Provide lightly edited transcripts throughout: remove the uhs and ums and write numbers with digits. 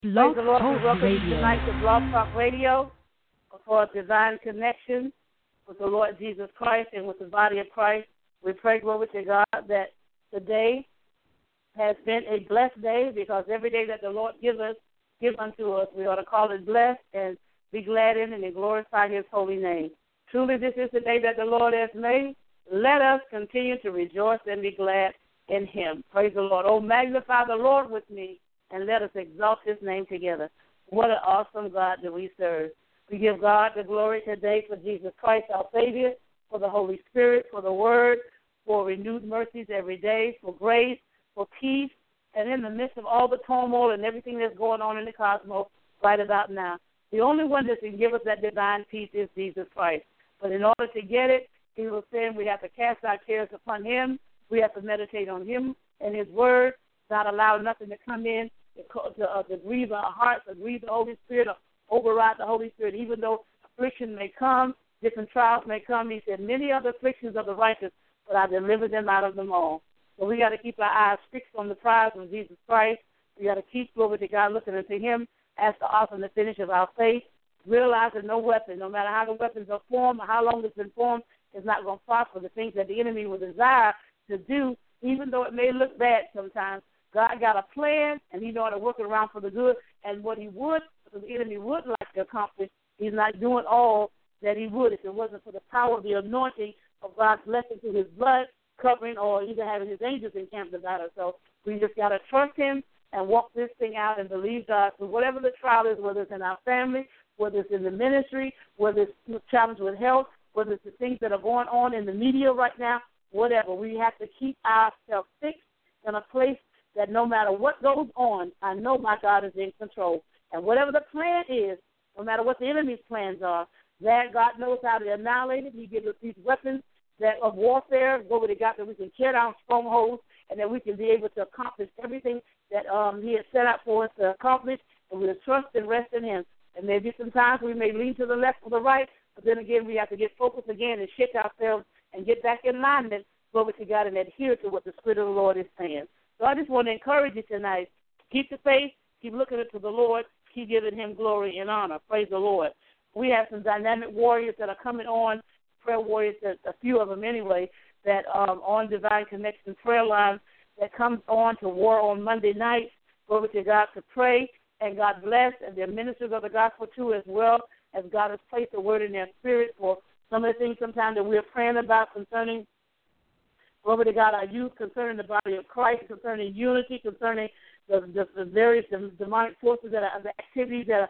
Blog Praise the Lord. We Talk welcome you Radio. tonight to Blog Talk Radio for a divine connection with the Lord Jesus Christ and with the body of Christ. We pray, glory to God, that today has been a blessed day, because every day that the Lord gives unto us, we ought to call it blessed and be glad in it and glorify his holy name. Truly, this is the day that the Lord has made. Let us continue to rejoice and be glad in him. Praise the Lord. Oh, magnify the Lord with me, and let us exalt his name together. What an awesome God that we serve. We give God the glory today for Jesus Christ, our Savior, for the Holy Spirit, for the Word, for renewed mercies every day, for grace, for peace, and in the midst of all the turmoil and everything that's going on in the cosmos right about now. The only one that can give us that divine peace is Jesus Christ. But in order to get it, he was saying we have to cast our cares upon him. We have to meditate on him and his word, not allow nothing to come in to grieve our hearts, to grieve the Holy Spirit, or override the Holy Spirit. Even though affliction may come, different trials may come, he said, many other afflictions of the righteous, but I deliver them out of them all. So we got to keep our eyes fixed on the prize of Jesus Christ. We got to keep, glory to God, looking unto him as the author and the finish of our faith, realizing no weapon, no matter how the weapons are formed or how long it's been formed, is not going to prosper. The things that the enemy will desire to do, even though it may look bad sometimes, God got a plan, and he know how to work it around for the good. And what the enemy would like to accomplish, he's not doing all that he would if it wasn't for the power of the anointing of God's blessing through his blood covering, or even having his angels encamped about us. So we just got to trust him and walk this thing out and believe God for whatever the trial is, whether it's in our family, whether it's in the ministry, whether it's challenge with health, whether it's the things that are going on in the media right now, whatever. We have to keep ourselves fixed in a place that no matter what goes on, I know my God is in control. And whatever the plan is, no matter what the enemy's plans are, that God knows how to annihilate it. He gives us these weapons of warfare, glory to God, that we can tear down strongholds and that we can be able to accomplish everything that he has set out for us to accomplish, and we'll trust and rest in him. And maybe sometimes we may lean to the left or the right, but then again we have to get focused again and shake ourselves and get back in alignment, glory to God, and adhere to what the Spirit of the Lord is saying. So I just want to encourage you tonight. Keep the faith. Keep looking to the Lord. Keep giving him glory and honor. Praise the Lord. We have some dynamic warriors that are coming on, prayer warriors, a few of them anyway, that on Divine Connection prayer line that comes on to war on Monday nights. Glory to God, to pray, and God bless, and they're ministers of the gospel too, as well as God has placed a word in their spirit for some of the things sometimes that we're praying about concerning, glory to God, our youth, concerning the body of Christ, concerning unity, concerning the various demonic forces that are the activities that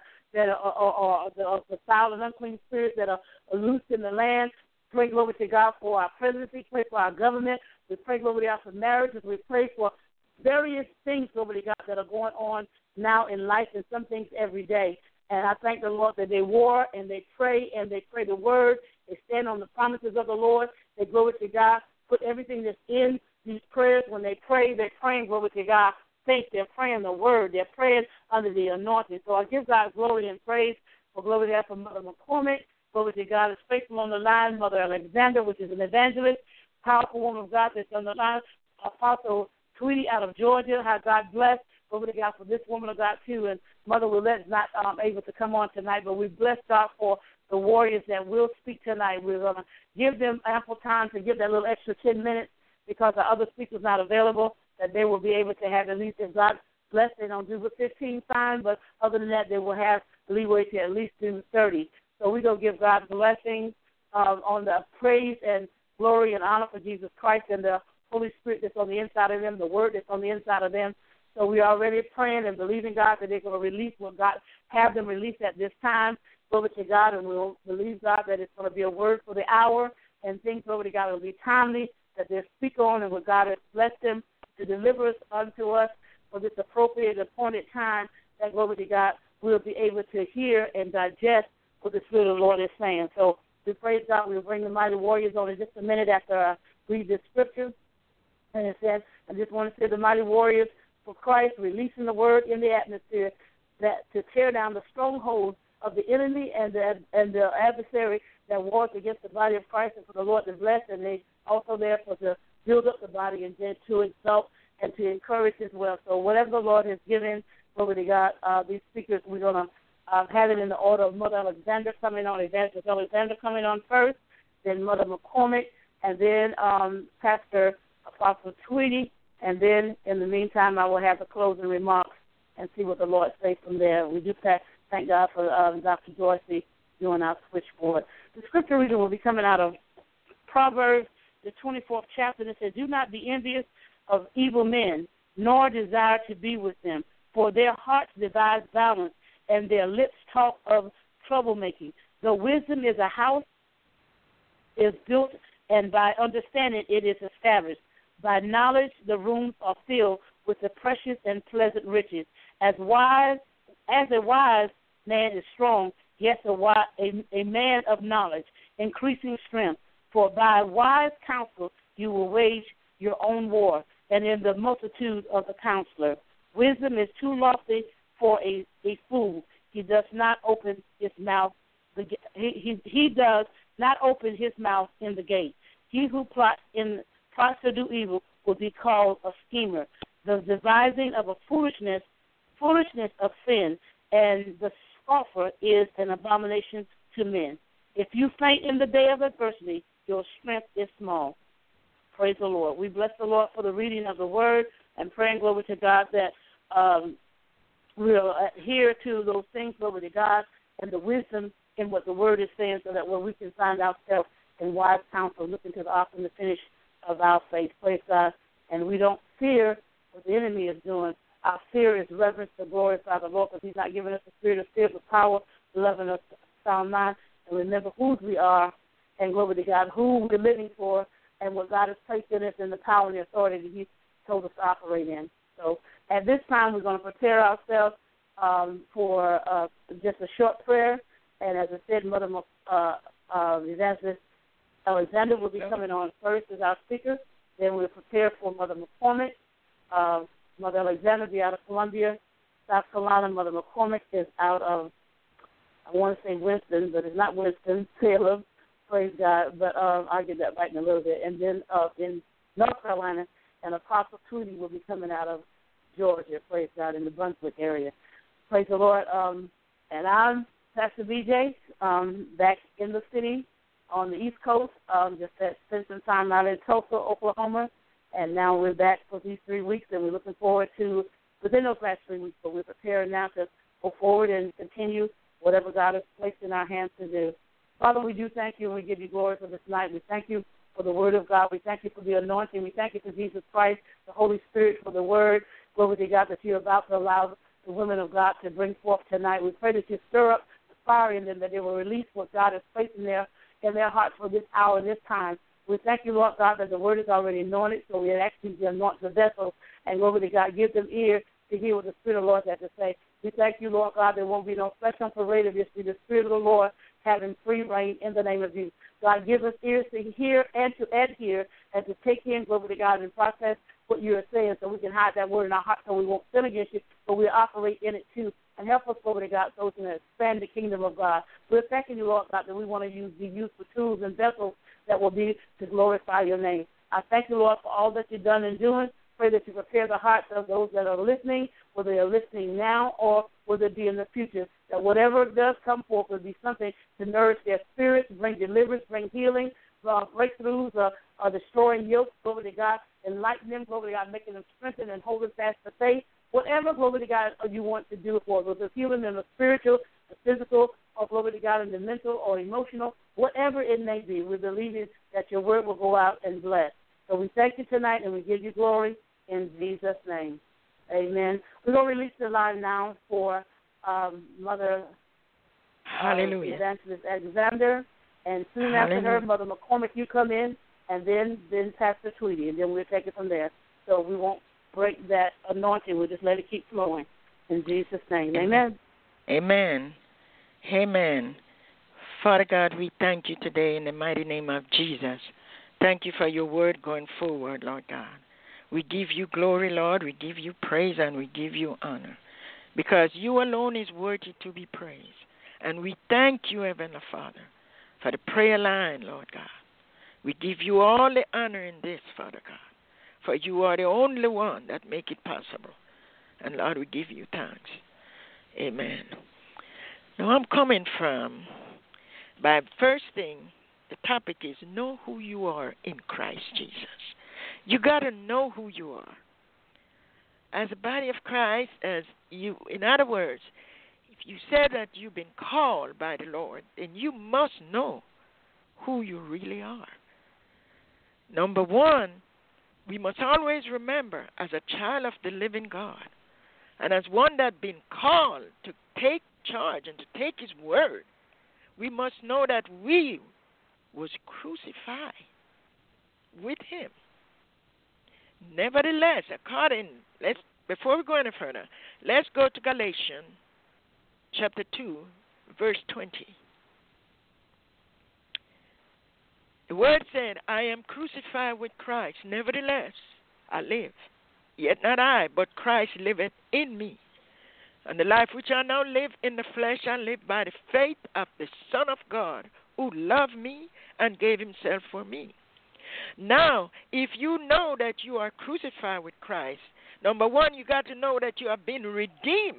are the foul and unclean spirits that are loose in the land. Pray, glory to God, for our presidency. Pray for our government. We pray, glory to God, for marriages. We pray for various things, glory to God, that are going on now in life, and some things every day. And I thank the Lord that they war and they pray the word. They stand on the promises of the Lord. They, glory to God, put everything that's in these prayers. When they pray, they're praying, glory to God, faith. They're praying the word. They're praying under the anointing. So I give God glory and praise for, glory to God, for Mother McCormick. Glory to God is faithful on the line. Mother Alexander, which is an evangelist, powerful woman of God that's on the line. Apostle Tweety out of Georgia, how God bless. Glory to God for this woman of God too. And Mother Willette's not able to come on tonight, but we bless God for the warriors that will speak tonight. We're going to give them ample time to give that little extra 10 minutes because the other speaker's not available, that they will be able to have at least, if God bless, they don't do the 15 fine, but other than that, they will have leeway to at least do 30. So we're going to give God blessings on the praise and glory and honor for Jesus Christ and the Holy Spirit that's on the inside of them, the word that's on the inside of them. So we are already praying and believing, God, that they're going to release what God have them release at this time. Glory to God, and we'll believe, God, that it's going to be a word for the hour, and things, glory to God, will be timely, that they speak on and what God has blessed them to deliver us unto us for this appropriate, appointed time, that, glory to God, we'll be able to hear and digest what the Spirit of the Lord is saying. So we praise God. We'll bring the mighty warriors on in just a minute after I read this scripture. And it says, I just want to say the mighty warriors for Christ, releasing the word in the atmosphere that to tear down the strongholds of the enemy and the adversary that wars against the body of Christ, and for the Lord to bless, and they also therefore to build up the body and then to exalt and to encourage as well. So whatever the Lord has given glory to God, these speakers, we're going to have it in the order of Mother Alexander coming on, Evangelist Alexander coming on first, then Mother McCormick, and then Pastor Apostle Tweedy, and then in the meantime I will have the closing remarks and see what the Lord says from there. We do thank God for Dr. Dorsey doing our switchboard. The scripture reading will be coming out of Proverbs, the 24th chapter, and it says, "Do not be envious of evil men, nor desire to be with them, for their hearts devise balance, and their lips talk of troublemaking. Though wisdom is a house, is built, and by understanding it is established. By knowledge the rooms are filled with the precious and pleasant riches. As a wise man is strong, yes, a man of knowledge, increasing strength. For by wise counsel you will wage your own war, and in the multitude of the counselor. Wisdom is too lofty for a fool. He does not open his mouth. He does not open his mouth in the gate. He who plots to do evil will be called a schemer. The devising of a foolishness of sin, and the scoffer is an abomination to men. If you faint in the day of adversity, your strength is small." Praise the Lord. We bless the Lord for the reading of the word and praying, glory to God, that we'll adhere to those things, glory to God, and the wisdom in what the word is saying, so that when we can find ourselves in wise counsel, looking to the author and the finish of our faith. Praise God. And we don't fear what the enemy is doing. Our fear is reverence to glorify the Lord, because he's not giving us the spirit of fear, but power, loving us, sound mind, and remember whose we are, and glory to God, who we're living for, and what God has placed in us, and the power and the authority that he's told us to operate in. So at this time, we're going to prepare ourselves for just a short prayer. And as I said, Mother Evangelist Alexander will be coming on first as our speaker. Then we'll prepare for Mother McCormick. Mother Alexander will be out of Columbia, South Carolina. Mother McCormick is out of, I want to say Winston, but it's not Winston, Salem. Praise God. But I'll get that right in a little bit. And then in North Carolina, and Apostle Tweedy will be coming out of Georgia, praise God, in the Brunswick area. Praise the Lord. And I'm Pastor BJ, back in the city on the East Coast, just spent some time out in Tulsa, Oklahoma, and now we're back for these 3 weeks, and we're looking forward to, within those last 3 weeks, but we're preparing now to go forward and continue whatever God has placed in our hands to do. Father, we do thank you, and we give you glory for this night. We thank you for the word of God. We thank you for the anointing. We thank you for Jesus Christ, the Holy Spirit, for the word. Glory to God that you're about to allow the women of God to bring forth tonight. We pray that you stir up the fire in them, that they will release what God has placed in their hearts for this hour and this time. We thank you, Lord God, that the word is already anointed, so we ask you to anoint the vessels, and glory to God, give them ear to hear what the Spirit of the Lord has to say. We thank you, Lord God, there won't be no flesh on parade of this, be the Spirit of the Lord having free reign in the name of Jesus. God, give us ears to hear and to adhere and to take in, glory to God, and process what you are saying, so we can hide that word in our heart so we won't sin against you, but we operate in it too. And help us, glory to God, so we can expand the kingdom of God. We're thanking you, Lord God, that we want to be used for tools and vessels that will be to glorify your name. I thank you, Lord, for all that you've done and doing. Pray that you prepare the hearts of those that are listening, whether they are listening now or whether it be in the future, that whatever does come forth will be something to nourish their spirits, bring deliverance, bring healing, breakthroughs, destroying yokes, glory to God, enlighten them, glory to God, making them strengthen and holding fast the faith. Whatever, glory to God, you want to do for us, whether it's healing in the spiritual, the physical, or glory to God in the mental or emotional, whatever it may be, we believe that your word will go out and bless. So we thank you tonight and we give you glory in Jesus' name. Amen. We're going to release the line now for Mother Hallelujah. Evangelist Alexander, and soon after her, Mother McCormick, you come in, and then Pastor Tweedy, and then we'll take it from there. So we won't break that anointing. We'll just let it keep flowing. In Jesus' name. Amen. Amen. Amen. Father God, we thank you today in the mighty name of Jesus. Thank you for your word going forward, Lord God. We give you glory, Lord. We give you praise and we give you honor, because you alone is worthy to be praised. And we thank you, Heavenly Father, for the prayer line, Lord God. We give you all the honor in this, Father God, for you are the only one that make it possible. And Lord, we give you thanks. Amen. Now I'm coming from, by first thing, the topic is know who you are in Christ Jesus. You got to know who you are. As a body of Christ, in other words, if you say that you've been called by the Lord, then you must know who you really are. Number one, we must always remember, as a child of the living God, and as one that's been called to take charge and to take his word, we must know that we was crucified with him. Nevertheless, before we go any further, let's go to Galatians chapter 2, verse 20. The word said, I am crucified with Christ. Nevertheless, I live. Yet not I, but Christ liveth in me. And the life which I now live in the flesh, I live by the faith of the Son of God, who loved me and gave himself for me. Now, if you know that you are crucified with Christ, number one, you got to know that you have been redeemed.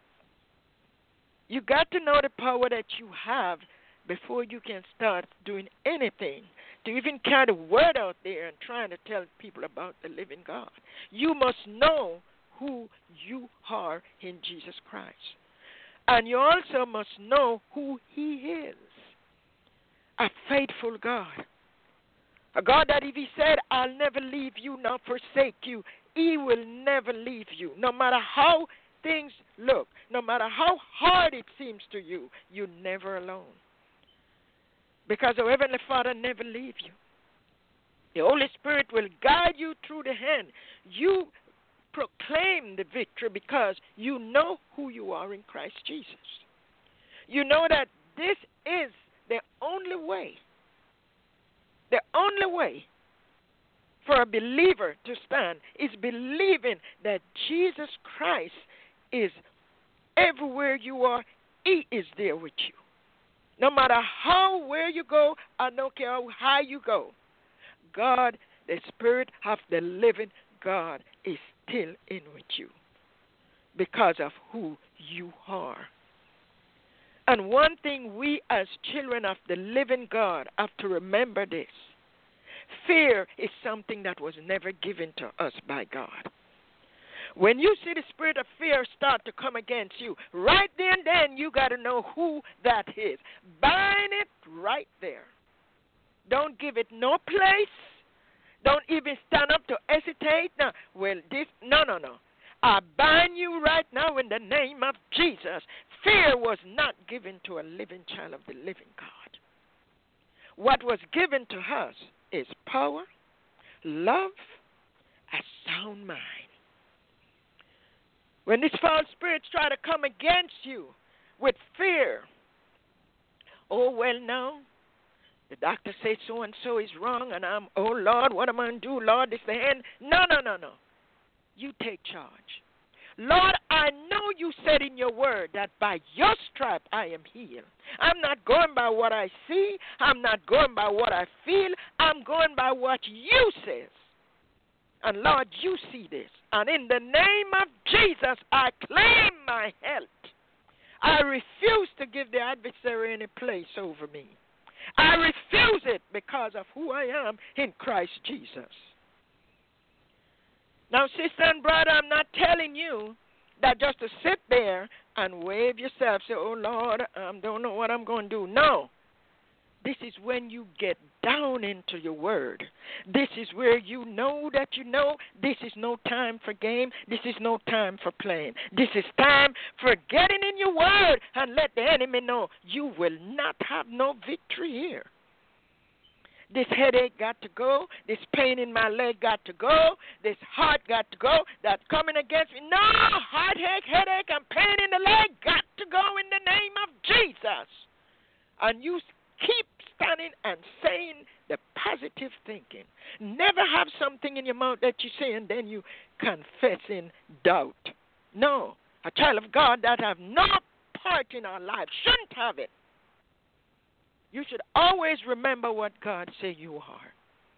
You got to know the power that you have before you can start doing anything to even carry the word out there and trying to tell people about the living God. You must know who you are in Jesus Christ. And you also must know who he is. A faithful God. A God that if he said, I'll never leave you nor forsake you, he will never leave you. No matter how things look, no matter how hard it seems to you, you're never alone. Because the Heavenly Father never leaves you. The Holy Spirit will guide you through the hand. You proclaim the victory because you know who you are in Christ Jesus. You know that this is the only way. The only way for a believer to stand is believing that Jesus Christ is everywhere you are. He is there with you. No matter where you go, I don't care how high you go, God, the Spirit of the living God, is still in with you because of who you are. And one thing we as children of the living God have to remember this. Fear is something that was never given to us by God. When you see the spirit of fear start to come against you, right then you got to know who that is. Bind it right there. Don't give it no place. Don't even stand up to hesitate. No. I bind you right now in the name of Jesus. Fear was not given to a living child of the living God. What was given to us is power, love, a sound mind. When these false spirits try to come against you with fear, oh, well, no, the doctor says so-and-so is wrong, and oh, Lord, what am I going to do? Lord, it's the end. No. You take charge. Lord, I know you said in your word that by your stripe I am healed. I'm not going by what I see. I'm not going by what I feel. I'm going by what you says. And Lord, you see this. And in the name of Jesus, I claim my health. I refuse to give the adversary any place over me. I refuse it because of who I am in Christ Jesus. Now, sister and brother, I'm not telling you that just to sit there and wave yourself, say, oh, Lord, I don't know what I'm going to do. No. This is when you get down into your word. This is where you know that you know. This is no time for game. This is no time for playing. This is time for getting in your word and let the enemy know you will not have no victory here. This headache got to go. This pain in my leg got to go. This heart got to go. That's coming against me. No, headache, and pain in the leg got to go in the name of Jesus. And you keep standing and saying the positive thinking. Never have something in your mouth that you say and then you confess in doubt. No, a child of God that have no part in our life shouldn't have it. You should always remember what God said you are.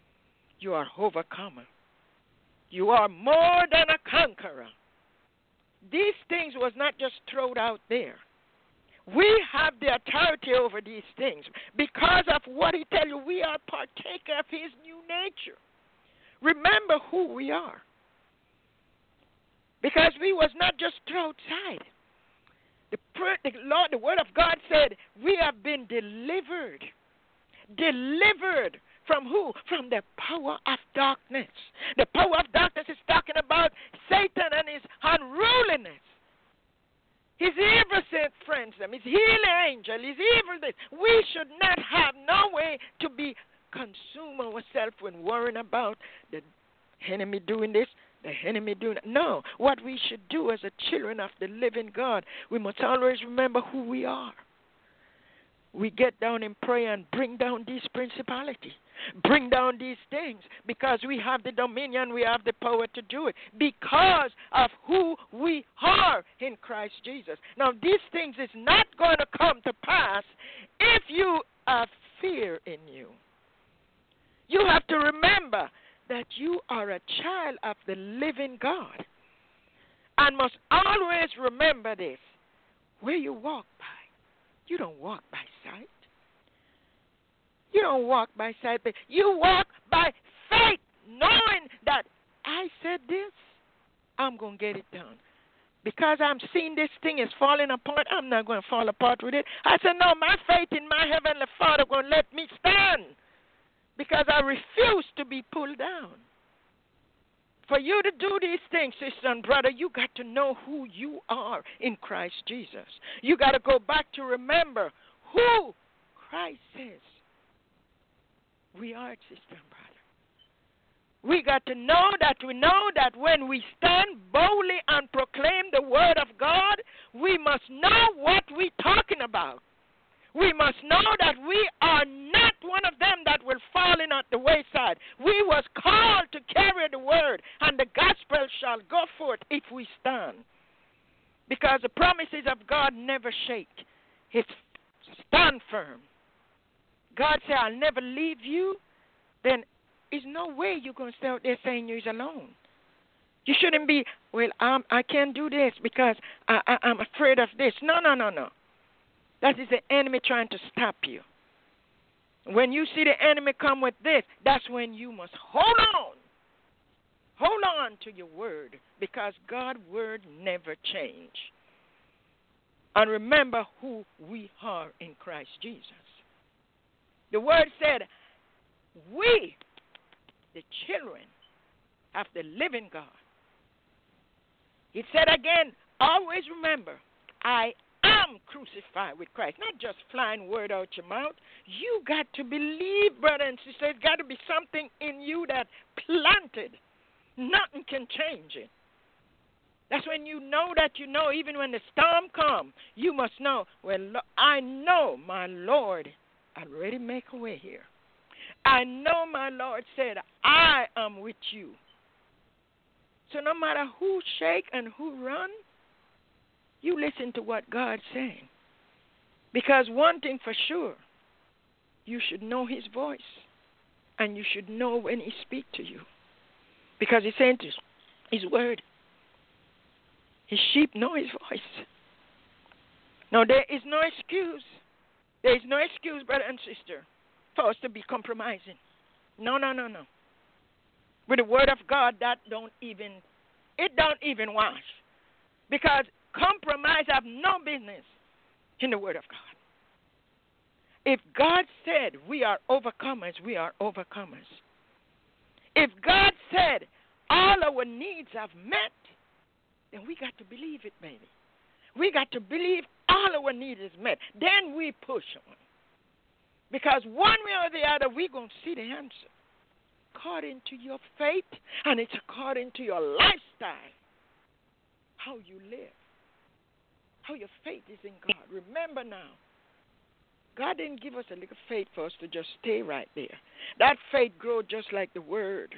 You are overcomer. You are more than a conqueror. These things was not just thrown out there. We have the authority over these things. Because of what he tell you, we are partaker of his new nature. Remember who we are. Because we was not just thrown outside. The Lord, the word of God said, we have been delivered. Delivered from who? From the power of darkness. The power of darkness is talking about Satan and his unruliness. His evil sent friends, his healing angel, his evil this. We should not have no way to be consume ourselves when worrying about the enemy doing this, the enemy doing that. No, what we should do as a children of the living God, we must always remember who we are. We get down in prayer and bring down these principalities. Bring down these things because we have the dominion, we have the power to do it because of who we are in Christ Jesus. Now, these things is not going to come to pass if you have fear in you. You have to remember that you are a child of the living God and must always remember this. Where you walk by, you don't walk by sight. You don't walk by sight, but you walk by faith, knowing that I said this, I'm going to get it done. Because I'm seeing this thing is falling apart, I'm not going to fall apart with it. I said, no, my faith in my heavenly Father going to let me stand because I refuse to be pulled down. For you to do these things, sister and brother, you got to know who you are in Christ Jesus. You got to go back to remember who Christ is. We are, sister and brother. We got to know that when we stand boldly and proclaim the word of God, we must know what we're talking about. We must know that we are not one of them that will fall in at the wayside. We was called to carry the word, and the gospel shall go forth if we stand. Because the promises of God never shake. It's stand firm. God said, I'll never leave you, then there's no way you're going to stay out there saying you're alone. You shouldn't be, well, I can't do this because I'm afraid of this. No. That is the enemy trying to stop you. When you see the enemy come with this, that's when you must hold on. Hold on to your word because God's word never change. And remember who we are in Christ Jesus. The word said, we, the children of the living God. It said again, always remember, I am crucified with Christ. Not just flying word out your mouth. You got to believe, brother and sister. It's got to be something in you that planted. Nothing can change it. That's when you know that you know, even when the storm comes, you must know, well, I know my Lord already make a way here. I know my Lord said, I am with you. So no matter who shake and who run, you listen to what God's saying. Because one thing for sure, you should know his voice. And you should know when he speaks to you. Because he's saying to his word. His sheep know his voice. Now there is no excuse. There is no excuse, brother and sister, for us to be compromising. No. With the word of God, it don't even wash. Because compromise have no business in the word of God. If God said we are overcomers, we are overcomers. If God said all our needs are met, then we got to believe it, baby. We got to believe all our needs is met. Then we push on. Because one way or the other, we're going to see the answer. According to your faith, and it's according to your lifestyle. How you live. How your faith is in God. Remember now, God didn't give us a little faith for us to just stay right there. That faith grows just like the word.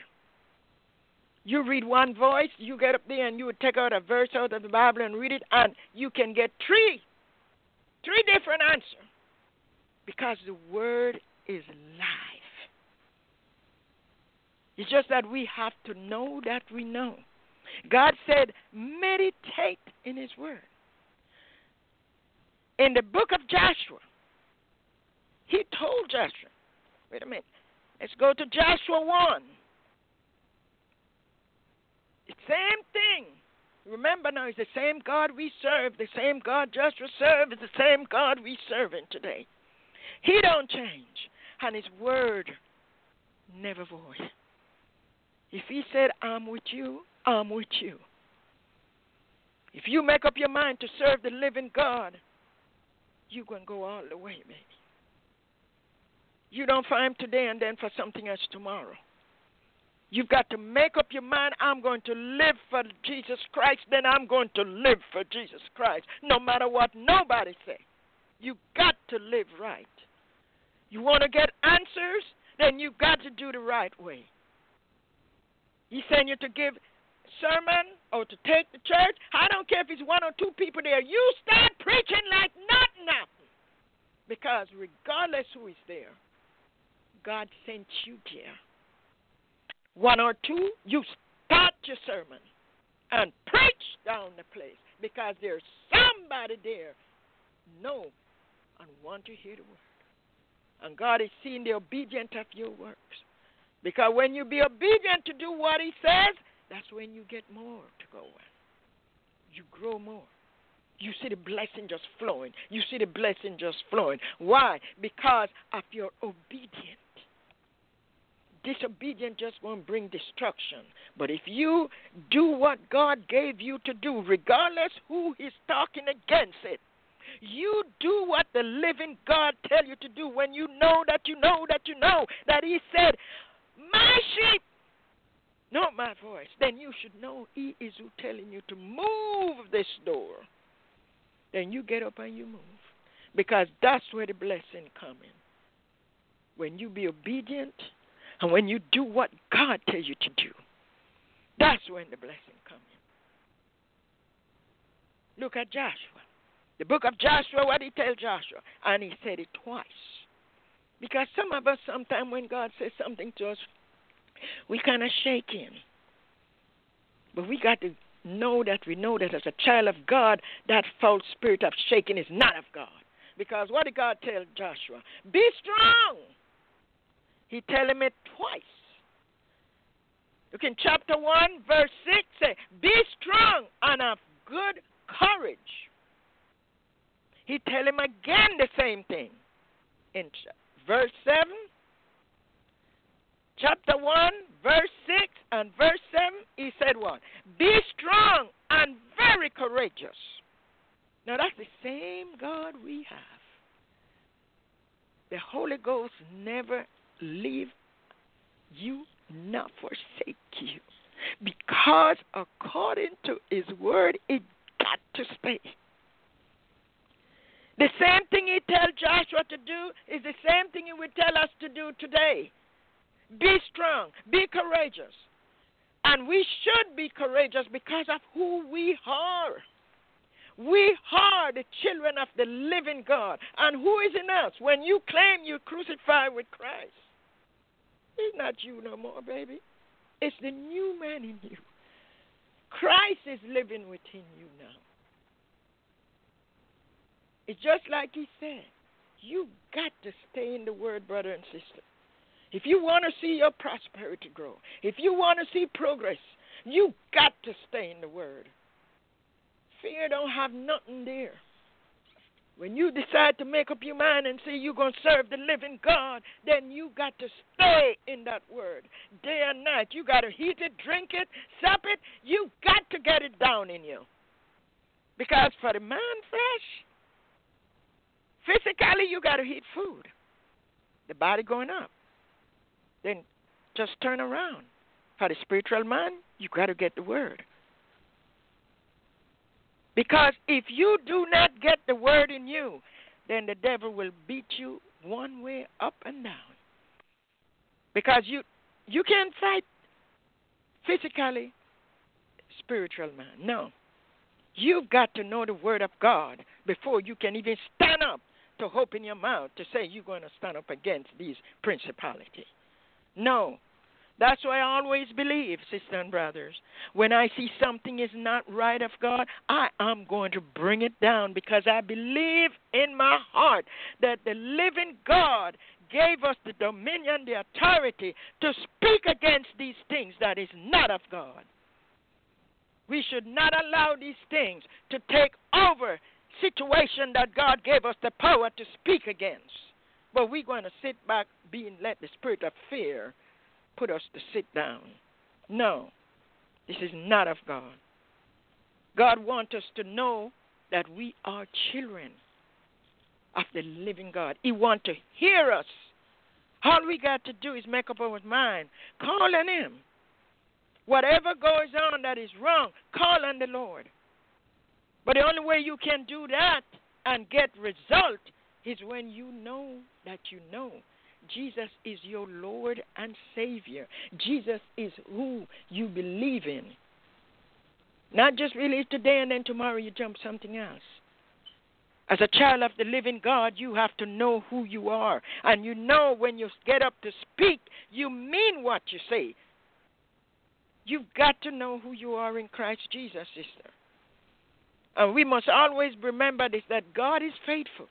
You read one voice, you get up there and you would take out a verse out of the Bible and read it, and you can get three different answers. Because the word is life. It's just that we have to know that we know. God said, meditate in his word. In the book of Joshua, he told Joshua, wait a minute, let's go to Joshua 1. It's the same thing. Remember now, it's the same God we serve, the same God Joshua served, is the same God we serve in today. He don't change, and his word never void. If he said, I'm with you, I'm with you. If you make up your mind to serve the living God, you're going to go all the way, baby. You don't find him today and then for something else tomorrow. You've got to make up your mind, I'm going to live for Jesus Christ, then I'm going to live for Jesus Christ, no matter what nobody say. You got to live right. You want to get answers, then you've got to do the right way. He's saying you to give sermon or to take the church. I don't care if it's one or two people there. You start preaching like nothing happened. Because regardless who is there, God sent you there. One or two, you start your sermon and preach down the place because there's somebody there know and want to hear the word. And God is seeing the obedience of your works. Because when you be obedient to do what he says, that's when you get more to go on. You grow more. You see the blessing just flowing. You see the blessing just flowing. Why? Because of your obedience. Disobedience just won't bring destruction. But if you do what God gave you to do, regardless who is talking against it, you do what the living God tell you to do when you know that you know that you know that he said, my sheep know my voice. Then you should know he is who telling you to move this door. Then you get up and you move. Because that's where the blessing comes in. When you be obedient and when you do what God tells you to do, that's when the blessing comes in. Look at Joshua. The book of Joshua, what he tell Joshua? And he said it twice. Because some of us, sometimes when God says something to us, we kind of shake him. But we got to know that as a child of God, that false spirit of shaking is not of God. Because what did God tell Joshua? Be strong. He tell him it twice. Look in chapter 1, verse 6, say, be strong and of good courage. He tell him again the same thing. In verse 7, chapter 1, verse 6 and verse 7, he said what? Be strong and very courageous. Now that's the same God we have. The Holy Ghost never leave you, not forsake you. Because according to his word, it got to stay. The same thing he tell Joshua to do is the same thing he will tell us to do today. Be strong, be courageous. And we should be courageous because of who we are. We are the children of the living God. And who is in us? When you claim you're crucified with Christ, it's not you no more, baby. It's the new man in you. Christ is living within you now. It's just like he said. You got to stay in the word, brother and sister. If you want to see your prosperity grow, if you want to see progress, you got to stay in the word. Fear don't have nothing there. When you decide to make up your mind and say you're going to serve the living God, then you got to stay in that word day and night. You got to eat it, drink it, sup it. You got to get it down in you. Because for the man flesh, physically you got to eat food. The body going up. Then just turn around. For the spiritual man, you got to get the word. Because if you do not get the word in you, then the devil will beat you one way up and down. Because you can't fight physically, spiritual man. No. You've got to know the word of God before you can even stand up to open your mouth to say you're going to stand up against these principalities. No. That's why I always believe, sisters and brothers, when I see something is not right of God, I am going to bring it down because I believe in my heart that the living God gave us the dominion, the authority to speak against these things that is not of God. We should not allow these things to take over situation that God gave us the power to speak against. But we're going to sit back being let the spirit of fear put us to sit down. No, this is not of God. God wants us to know that we are children of the living God. He wants to hear us. All we got to do is make up our mind. Call on Him. Whatever goes on that is wrong, call on the Lord. But the only way you can do that and get result is when you know that you know Jesus is your Lord and Savior. Jesus is who you believe in. Not just believe today and then tomorrow you jump something else. As a child of the living God, you have to know who you are. And you know when you get up to speak, you mean what you say. You've got to know who you are in Christ Jesus, sister. And we must always remember this, that God is faithful.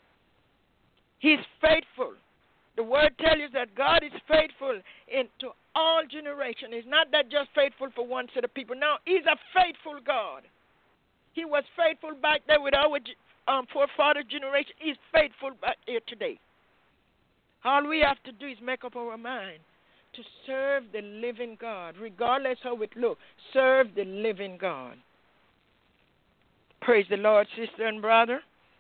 He's faithful. The word tells you that God is faithful into all generations. It's not that just faithful for one set of people. No, He's a faithful God. He was faithful back there with our forefather generation. He's faithful back here today. All we have to do is make up our mind to serve the living God, regardless how it looks. Serve the living God. Praise the Lord, sister and brother.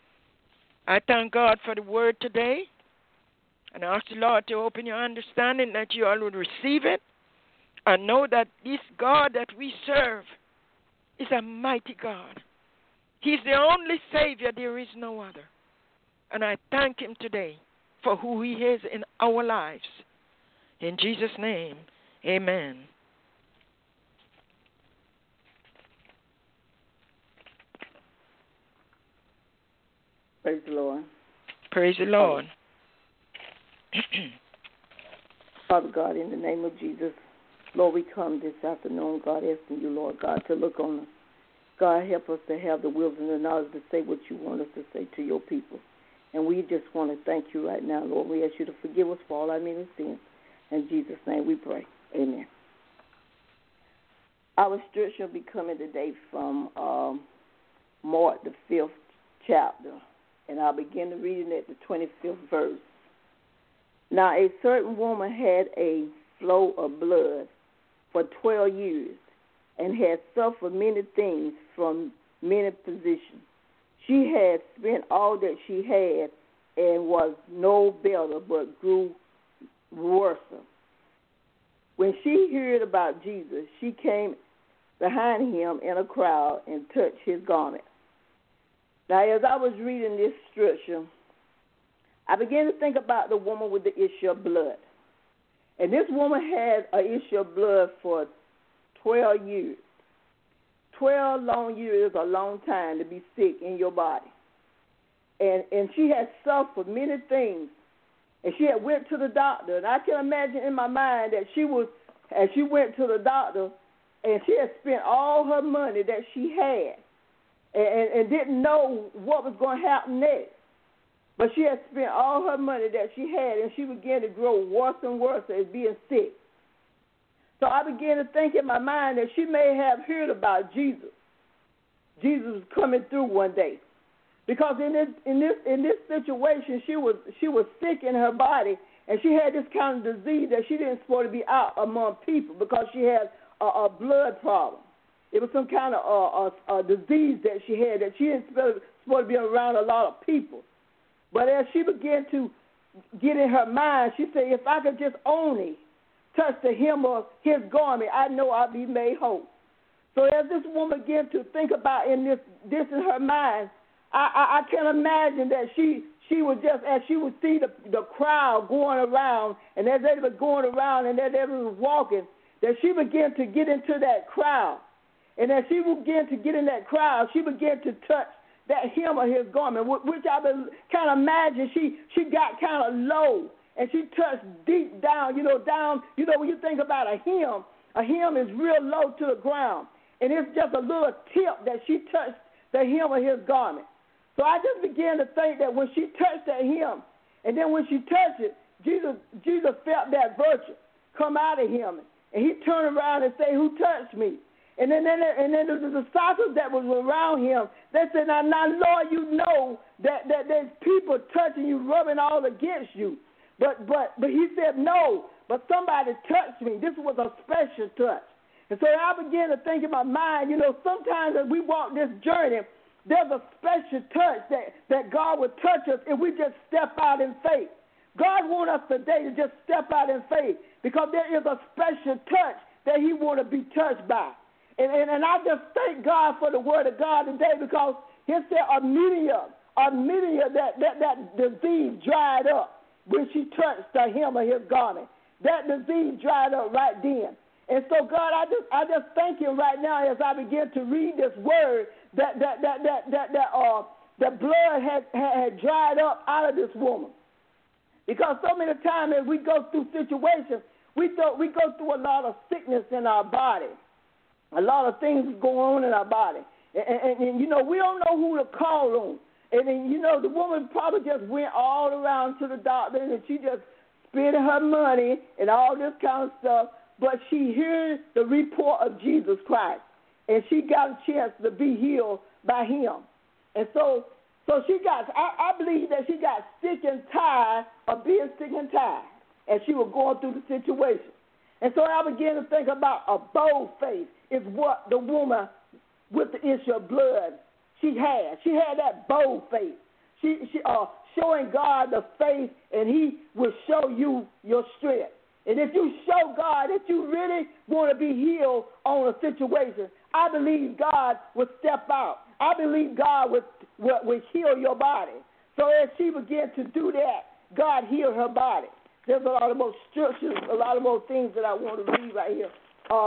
I thank God for the word today. And I ask the Lord to open your understanding that you all would receive it and know that this God that we serve is a mighty God. He's the only Savior. There is no other. And I thank Him today for who He is in our lives. In Jesus' name, amen. Praise the Lord. Praise the Lord. Father God, in the name of Jesus, Lord, we come this afternoon, God, asking you, Lord God, to look on us. God, help us to have the wisdom and the knowledge to say what you want us to say to your people. And we just want to thank you right now, Lord. We ask you to forgive us for all our many sins. In Jesus' name we pray. Amen. Our scripture will be coming today from Mark, the 5th chapter. And I'll begin to reading at the 25th verse. Now, a certain woman had a flow of blood for 12 years and had suffered many things from many physicians. She had spent all that she had and was no better, but grew worse. When she heard about Jesus, she came behind him in a crowd and touched his garment. Now, as I was reading this scripture, I began to think about the woman with the issue of blood. And this woman had an issue of blood for 12 years. 12 long years is a long time to be sick in your body. And she had suffered many things. And she had went to the doctor. And I can imagine in my mind that she went to the doctor and she had spent all her money that she had and didn't know what was going to happen next. But she had spent all her money that she had, and she began to grow worse and worse as being sick. So I began to think in my mind that she may have heard about Jesus. Jesus was coming through one day, because in this situation she was sick in her body, and she had this kind of disease that she didn't supposed to be out among people because she had a blood problem. It was some kind of a disease that she had that she didn't supposed to be around a lot of people. But as she began to get in her mind, she said, if I could just only touch the hem of his garment, I know I'll be made whole. So as this woman began to think about in this in her mind, I can imagine that she was just, as she would see the crowd going around, and as they were going around and as they were walking, that she began to get into that crowd. And as she began to get in that crowd, she began to touch that hem of his garment, which I kind of imagine she got kind of low, and she touched deep down, down, when you think about a hem is real low to the ground, and it's just a little tip that she touched the hem of his garment. So I just began to think that when she touched that hem, and then when she touched it, Jesus felt that virtue come out of him, and he turned around and said, "Who touched me?" And then the disciples that was around him, they said, now, Lord, you know that there's people touching you, rubbing all against you. But he said, no, but somebody touched me. This was a special touch. And so I began to think in my mind, sometimes as we walk this journey, there's a special touch that God would touch us if we just step out in faith. God wants us today to just step out in faith because there is a special touch that he wants to be touched by. And I just thank God for the word of God today because he said immediately that disease dried up when she touched the hem of his garment. That disease dried up right then. And so, God, I just thank you right now as I begin to read this word that the blood had dried up out of this woman. Because so many times as we go through situations, we go through a lot of sickness in our body. A lot of things go on in our body. And we don't know who to call on. And then, the woman probably just went all around to the doctor and she just spent her money and all this kind of stuff. But she heard the report of Jesus Christ. And she got a chance to be healed by him. And so she got, I believe that she got sick and tired of being sick and tired as she was going through the situation. And so I began to think about a bold faith is what the woman with the issue of blood she had. She had that bold faith. She showing God the faith, and he will show you your strength. And if you show God that you really want to be healed on a situation, I believe God will step out. I believe God will heal your body. So as she began to do that, God healed her body. There's a lot of more scriptures, a lot of more things that I want to read right here.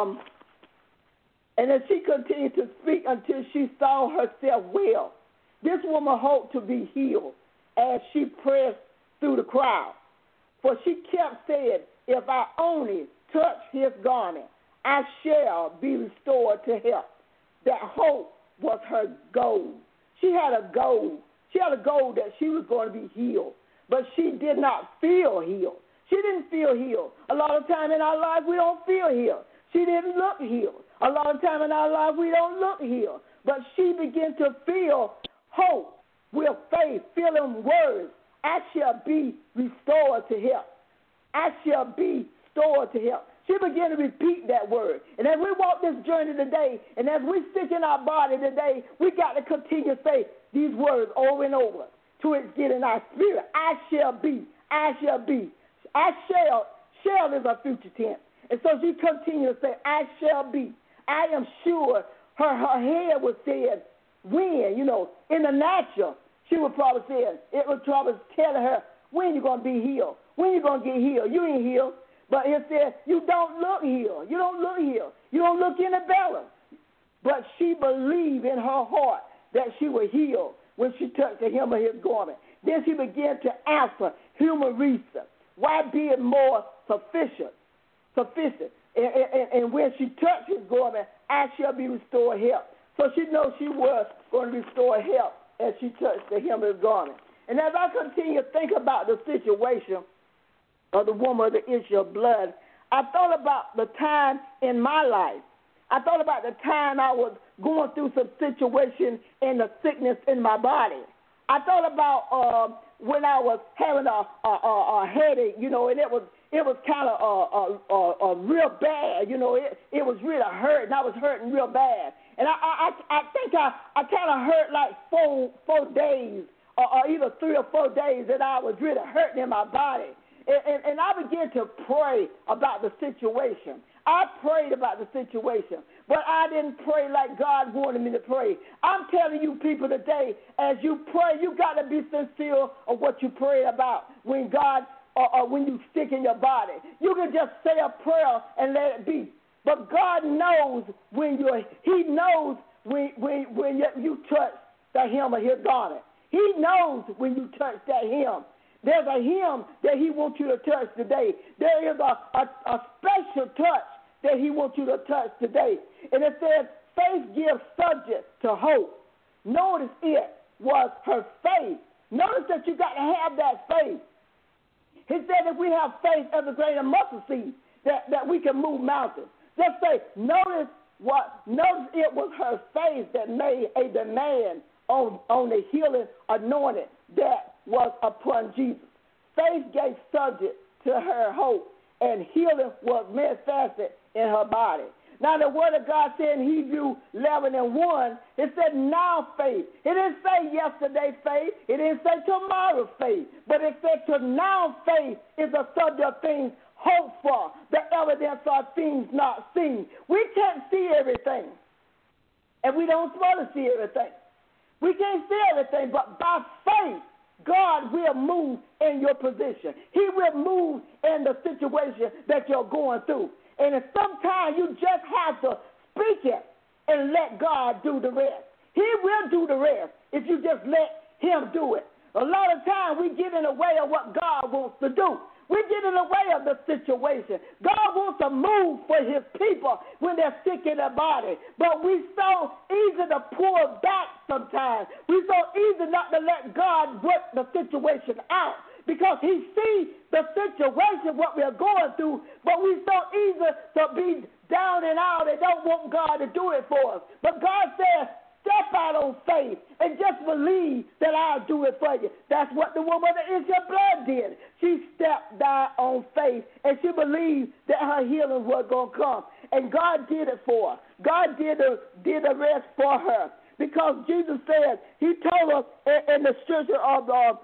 And then she continued to speak until she saw herself well. This woman hoped to be healed as she pressed through the crowd. For she kept saying, if I only touch his garment, I shall be restored to health. That hope was her goal. She had a goal. She had a goal that she was going to be healed. But she did not feel healed. She didn't feel healed. A lot of time in our lives, we don't feel healed. She didn't look healed. A lot of time in our lives, we don't look healed. But she began to feel hope with faith, feeling words. I shall be restored to health. I shall be restored to health. She began to repeat that word. And as we walk this journey today, and as we stick in our body today, we got to continue to say these words over and over till it get in our spirit. I shall be. I shall be. I shall is a future tense. And so she continued to say, I shall be. I am sure her head was said, when, in the natural, she would probably say, it would probably tell her, when you going to be healed? When you going to get healed? You ain't healed. But it said, you don't look healed. You don't look healed. You don't look any better. But she believed in her heart that she was healed when she touched the hem of his garment. Then she began to answer human reason. Why be it more sufficient? And when she touched his garment, I shall be restored health. So she knows she was going to restore health as she touched the hem of his garment. And as I continue to think about the situation of the woman of the issue of blood, I thought about the time in my life. I thought about the time I was going through some situation in the sickness in my body. I thought about when I was having a headache, and it was kind of real bad. It was really hurting. I was hurting real bad. And I think I kind of hurt like four days or either 3 or 4 days that I was really hurting in my body. And I began to pray about the situation. I prayed about the situation, but I didn't pray like God wanted me to pray. I'm telling you people today, as you pray, you got to be sincere of what you pray about when God or when you stick in your body. You can just say a prayer and let it be. But God knows He knows when you touch the hem of his garment. He knows when you touch that hem. There's a hem that he wants you to touch today. There is a special touch that he wants you to touch today. And it says, faith gives subject to hope. Notice it was her faith. Notice that you got to have that faith. He said if we have faith as a grain of mustard seed, that we can move mountains. Just say, notice it was her faith that made a demand on the healing anointing that was upon Jesus. Faith gave subject to her hope, and healing was manifested in her body. Now, the word of God said in Hebrews 11:1, it said now faith. It didn't say yesterday faith. It didn't say tomorrow faith. But it said to now faith is a subject of things hoped for, the evidence of things not seen. We can't see everything, and we don't supposed to see everything. We can't see everything, but by faith, God will move in your position. He will move in the situation that you're going through. And sometimes you just have to speak it and let God do the rest. He will do the rest if you just let him do it. A lot of times we get in the way of what God wants to do. We get in the way of the situation. God wants to move for his people when they're sick in their body. But we so easy to pull back sometimes. We so easy not to let God work the situation out because he sees the situation, what we're going through, but we so easy to be down and out and don't want God to do it for us. But God says, step out on faith and just believe that I'll do it for you. That's what the woman of the issue of blood did. She stepped out on faith, and she believed that her healing was going to come. And God did it for her. God did the rest for her. Because Jesus said, he told us in the scripture of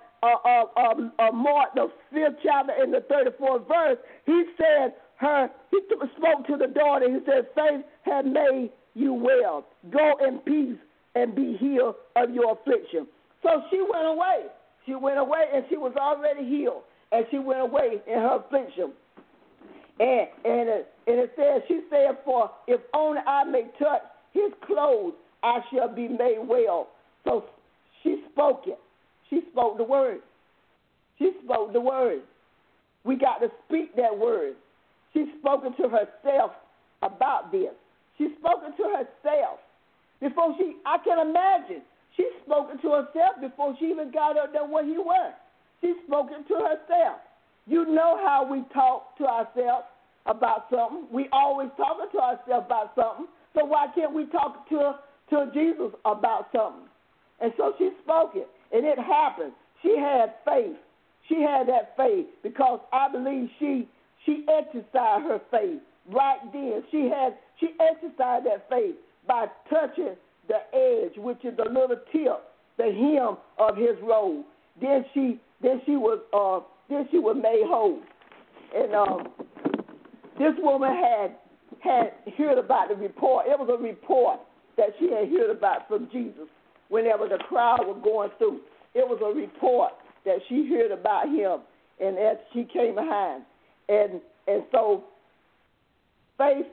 Mark, the 5th chapter, in the 34th verse, he said, he spoke to the daughter. He said, faith had made you well. Go in peace and be healed of your affliction. So she went away. She went away, and she was already healed. And she went away in her affliction. And it says, she said, for if only I may touch his clothes, I shall be made well. So she spoke it. She spoke the word. She spoke the word. We got to speak that word. She's spoken to herself about this. She's spoken to herself before I can imagine. She's spoken to herself before she even got up there where he was. She's spoken to herself. You know how we talk to ourselves about something. We always talking to ourselves about something. So why can't we talk to Jesus about something? And so she spoke it, and it happened. She had faith. She had that faith because I believe she exercised her faith right then. She exercised that faith by touching the edge, which is the little tip, the hem of his robe. Then she was made whole. And this woman had heard about the report. It was a report that she had heard about from Jesus whenever the crowd was going through. It was a report that she heard about him, and as she came behind. And so faith,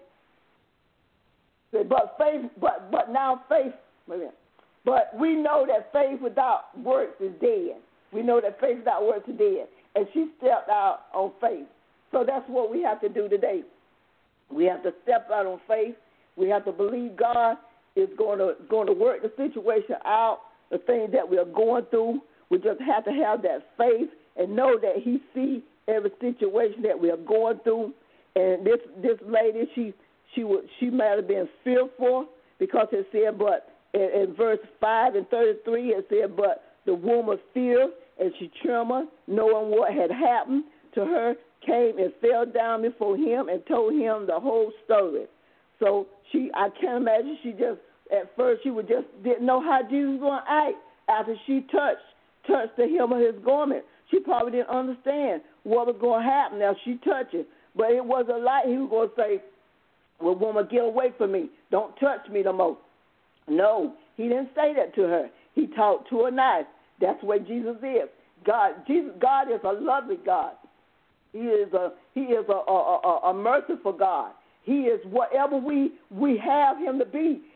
but now faith, but we know that faith without works is dead. We know that faith without works is dead. And she stepped out on faith. So that's what we have to do today. We have to step out on faith. We have to believe God is going to work the situation out, the things that we are going through. We just have to have that faith and know that he sees every situation that we are going through. And this lady, she might have been fearful because it said, but in verse 5 and 33, it said, but the woman feared and she trembled, knowing what had happened to her, came and fell down before him and told him the whole story. So I can't imagine at first she didn't know how Jesus was going to act after she touched the hem of his garment. She probably didn't understand what was going to happen now she touched it. But it wasn't like he was going to say, well, woman, get away from me. Don't touch me no more. No, he didn't say that to her. He talked to her nice. That's what Jesus is. God is a loving God. He is a merciful God. He is whatever we have him to be.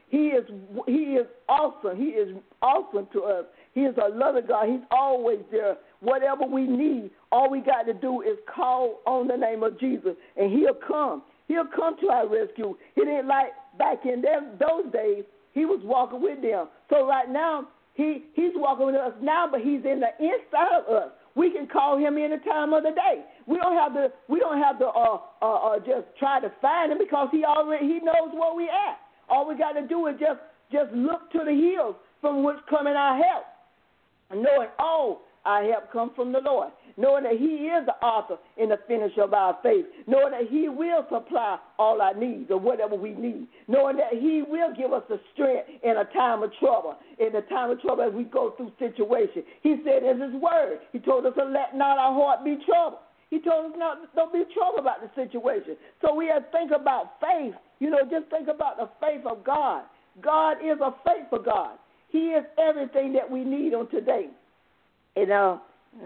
He is awesome. He is awesome to us. He is a loving God. He's always there. Whatever we need, all we got to do is call on the name of Jesus, and he'll come. He'll come to our rescue. He didn't like back in those days, he was walking with them. So right now, he's walking with us now, but he's in the inside of us. We can call him any time of the day. We don't have to just try to find him because he knows where we at. All we got to do is just look to the hills from which coming our help, knowing all our help comes from the Lord, knowing that he is the author and the finisher of our faith, knowing that he will supply all our needs or whatever we need, knowing that he will give us the strength in a time of trouble, as we go through situations. He said in his word, he told us to let not our heart be troubled. He told us don't be troubled about the situation. So we have to think about faith. Just think about the faith of God. God is a faithful God. He is everything that we need on today. And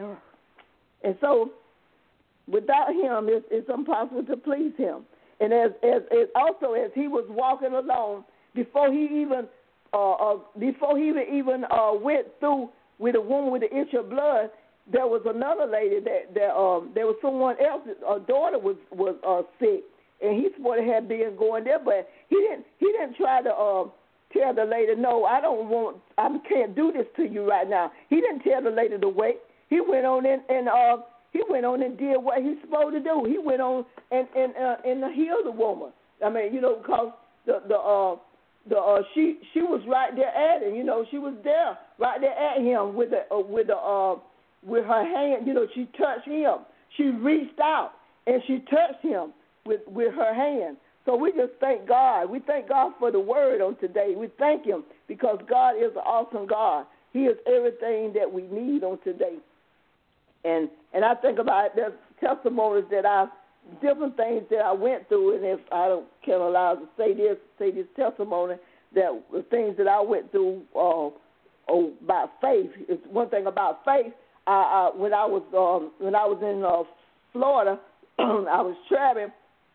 so without him, it's impossible to please him. And as he was walking along, before he even went through with a woman with the issue of blood, there was another lady that there was someone else. Her daughter was sick, and he supposed to have been going there, but he didn't try to tell the lady, no, I can't do this to you right now. He didn't tell the lady to wait. He went on and did what he's supposed to do. He went on and healed the woman. I mean, because she was right there at him. She was there right there at him with her hand. She touched him. She reached out and she touched him with her hand. So we just thank God. We thank God for the word on today. We thank him because God is an awesome God. He is everything that we need on today. And I think about there's testimonies different things that I went through, and if I can't allow to say this testimony, that the things that I went through about faith. It's one thing about faith. When I was in Florida, I was traveling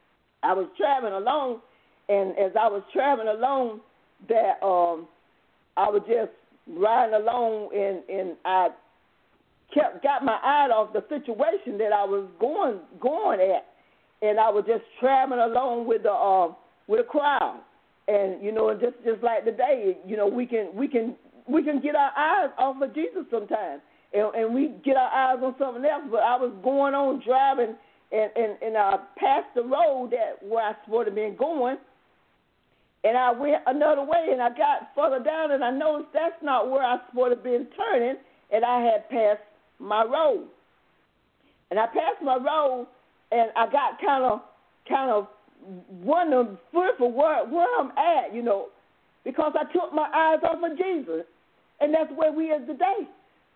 along, and as I was traveling along, that I was just riding along, and I got my eye off the situation that I was going at, and I was just traveling along with a crowd, and just like today, we can get our eyes off of Jesus sometimes, and we get our eyes on something else. But I was going on driving. And I passed the road where I supposed to been going, and I went another way, and I got further down, and I noticed that's not where I supposed to been turning, and I had passed my road. And I passed my road, and I got kind of wondering for where I'm at, because I took my eyes off of Jesus, and that's where we are today.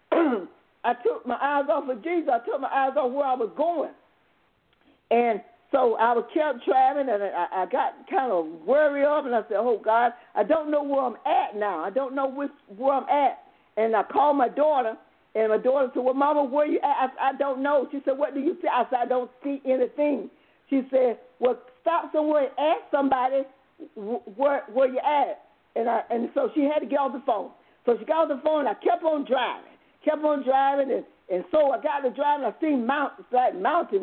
I took my eyes off of Jesus. I took my eyes off where I was going. And so I kept traveling, and I got kind of worried up, and I said, oh, God, I don't know where I'm at now. I don't know where I'm at. And I called my daughter, and my daughter said, well, Mama, where you at? I don't know. She said, what do you see? I said, I don't see anything. She said, well, stop somewhere and ask somebody where you at. And so she had to get off the phone. So she got off the phone, and I kept on driving, and so I got to driving. I seen mountains, like mountains,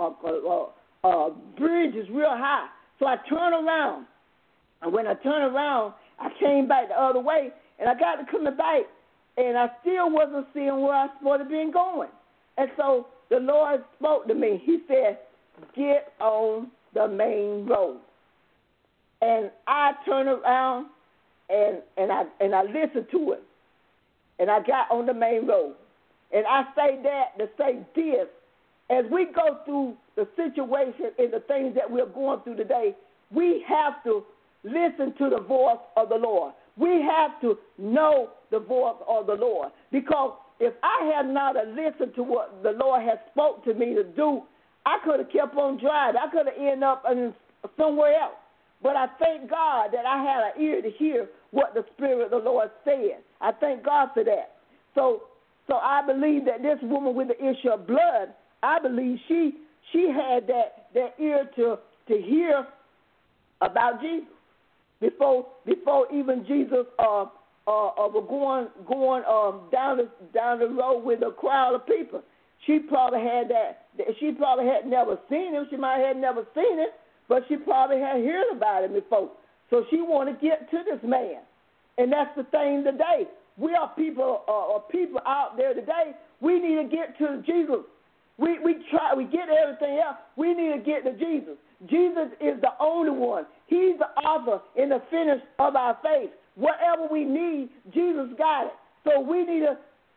bridges real high. So I turned around, and when I turned around, I came back the other way, and I got to coming back, and I still wasn't seeing where I was supposed to be going. And so the Lord spoke to me. He said, "Get on the main road." And I turned around, and I listened to it, and I got on the main road. And I say that to say this, as we go through the situation and the things that we're going through today, we have to listen to the voice of the Lord. We have to know the voice of the Lord. Because if I had not listened to what the Lord has spoke to me to do, I could have kept on driving. I could have ended up somewhere else. But I thank God that I had an ear to hear what the Spirit of the Lord said. I thank God for that. So I believe that this woman with the issue of blood, I believe she had that ear to hear about Jesus. before even Jesus was going down the road with a crowd of people. She probably had that. She probably had never seen him. She might have never seen it, but she probably had heard about him before. So she want to get to this man, and that's the thing today. We are people out there today. We need to get to Jesus. We get everything else. We need to get to Jesus. Jesus is the only one. He's the author and the finish of our faith. Whatever we need, Jesus got it. So we need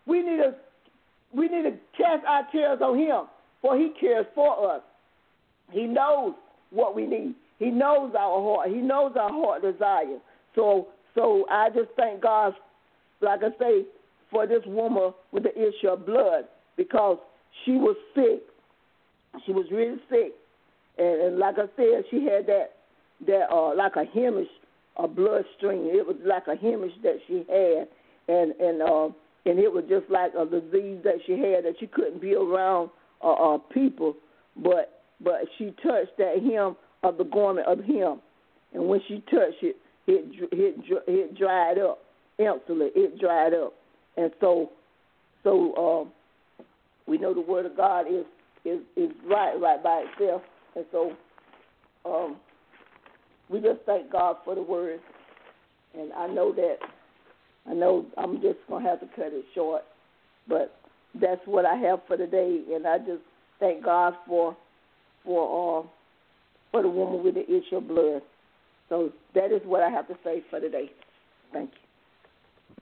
to cast our cares on him, for he cares for us. He knows what we need. He knows our heart. He knows our heart desire. So I just thank God, like I say, for this woman with the issue of blood, because she was sick. She was really sick. And like I said, she had that like a hemorrhage, a blood stream. It was like a hemorrhage that she had, and it was just like a disease that she had, that she couldn't be around people. But she touched that hem of the garment of him, and when she touched it, it dried up instantly. It dried up, and so we know the word of God is right by itself, and so we just thank God for the word. And I know I'm just gonna have to cut it short, but that's what I have for today, and I just thank God for the woman with the issue of blood. So that is what I have to say for today. Thank you.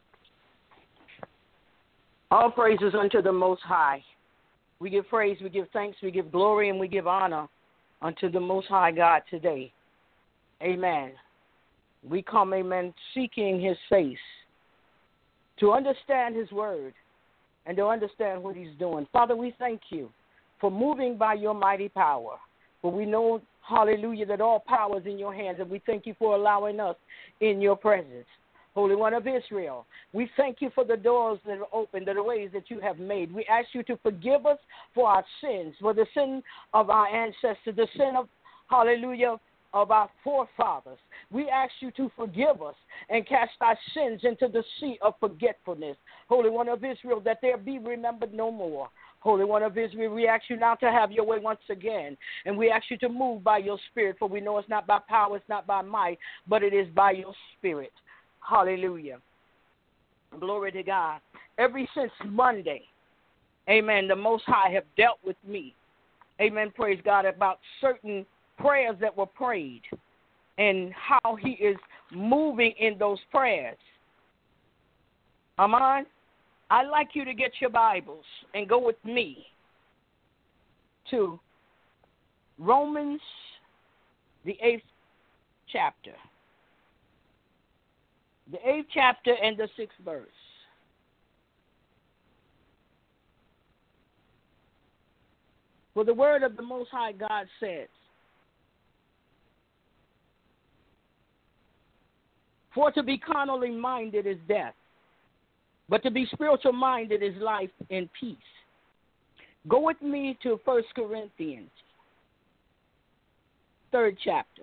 All praises unto the Most High. We give praise, we give thanks, we give glory, and we give honor unto the Most High God today. Amen. We come, amen, seeking his face to understand his word and to understand what he's doing. Father, we thank you for moving by your mighty power. For we know, hallelujah, that all power is in your hands, and we thank you for allowing us in your presence. Holy One of Israel, we thank you for the doors that are open, the ways that you have made. We ask you to forgive us for our sins, for the sin of our ancestors, the sin of, hallelujah, of our forefathers. We ask you to forgive us and cast our sins into the sea of forgetfulness. Holy One of Israel, that there be remembered no more. Holy One of Israel, we ask you now to have your way once again, and we ask you to move by your Spirit, for we know it's not by power, it's not by might, but it is by your Spirit. Hallelujah. Glory to God. Ever since Monday, amen, the Most High have dealt with me, amen, praise God, about certain prayers that were prayed and how he is moving in those prayers. Amen. I'd like you to get your Bibles and go with me to Romans, the 8th chapter. The 8th chapter and the 6th verse. For the word of the Most High God says, for to be carnally minded is death, but to be spiritual minded is life and peace. Go with me to 1 Corinthians, 3rd chapter.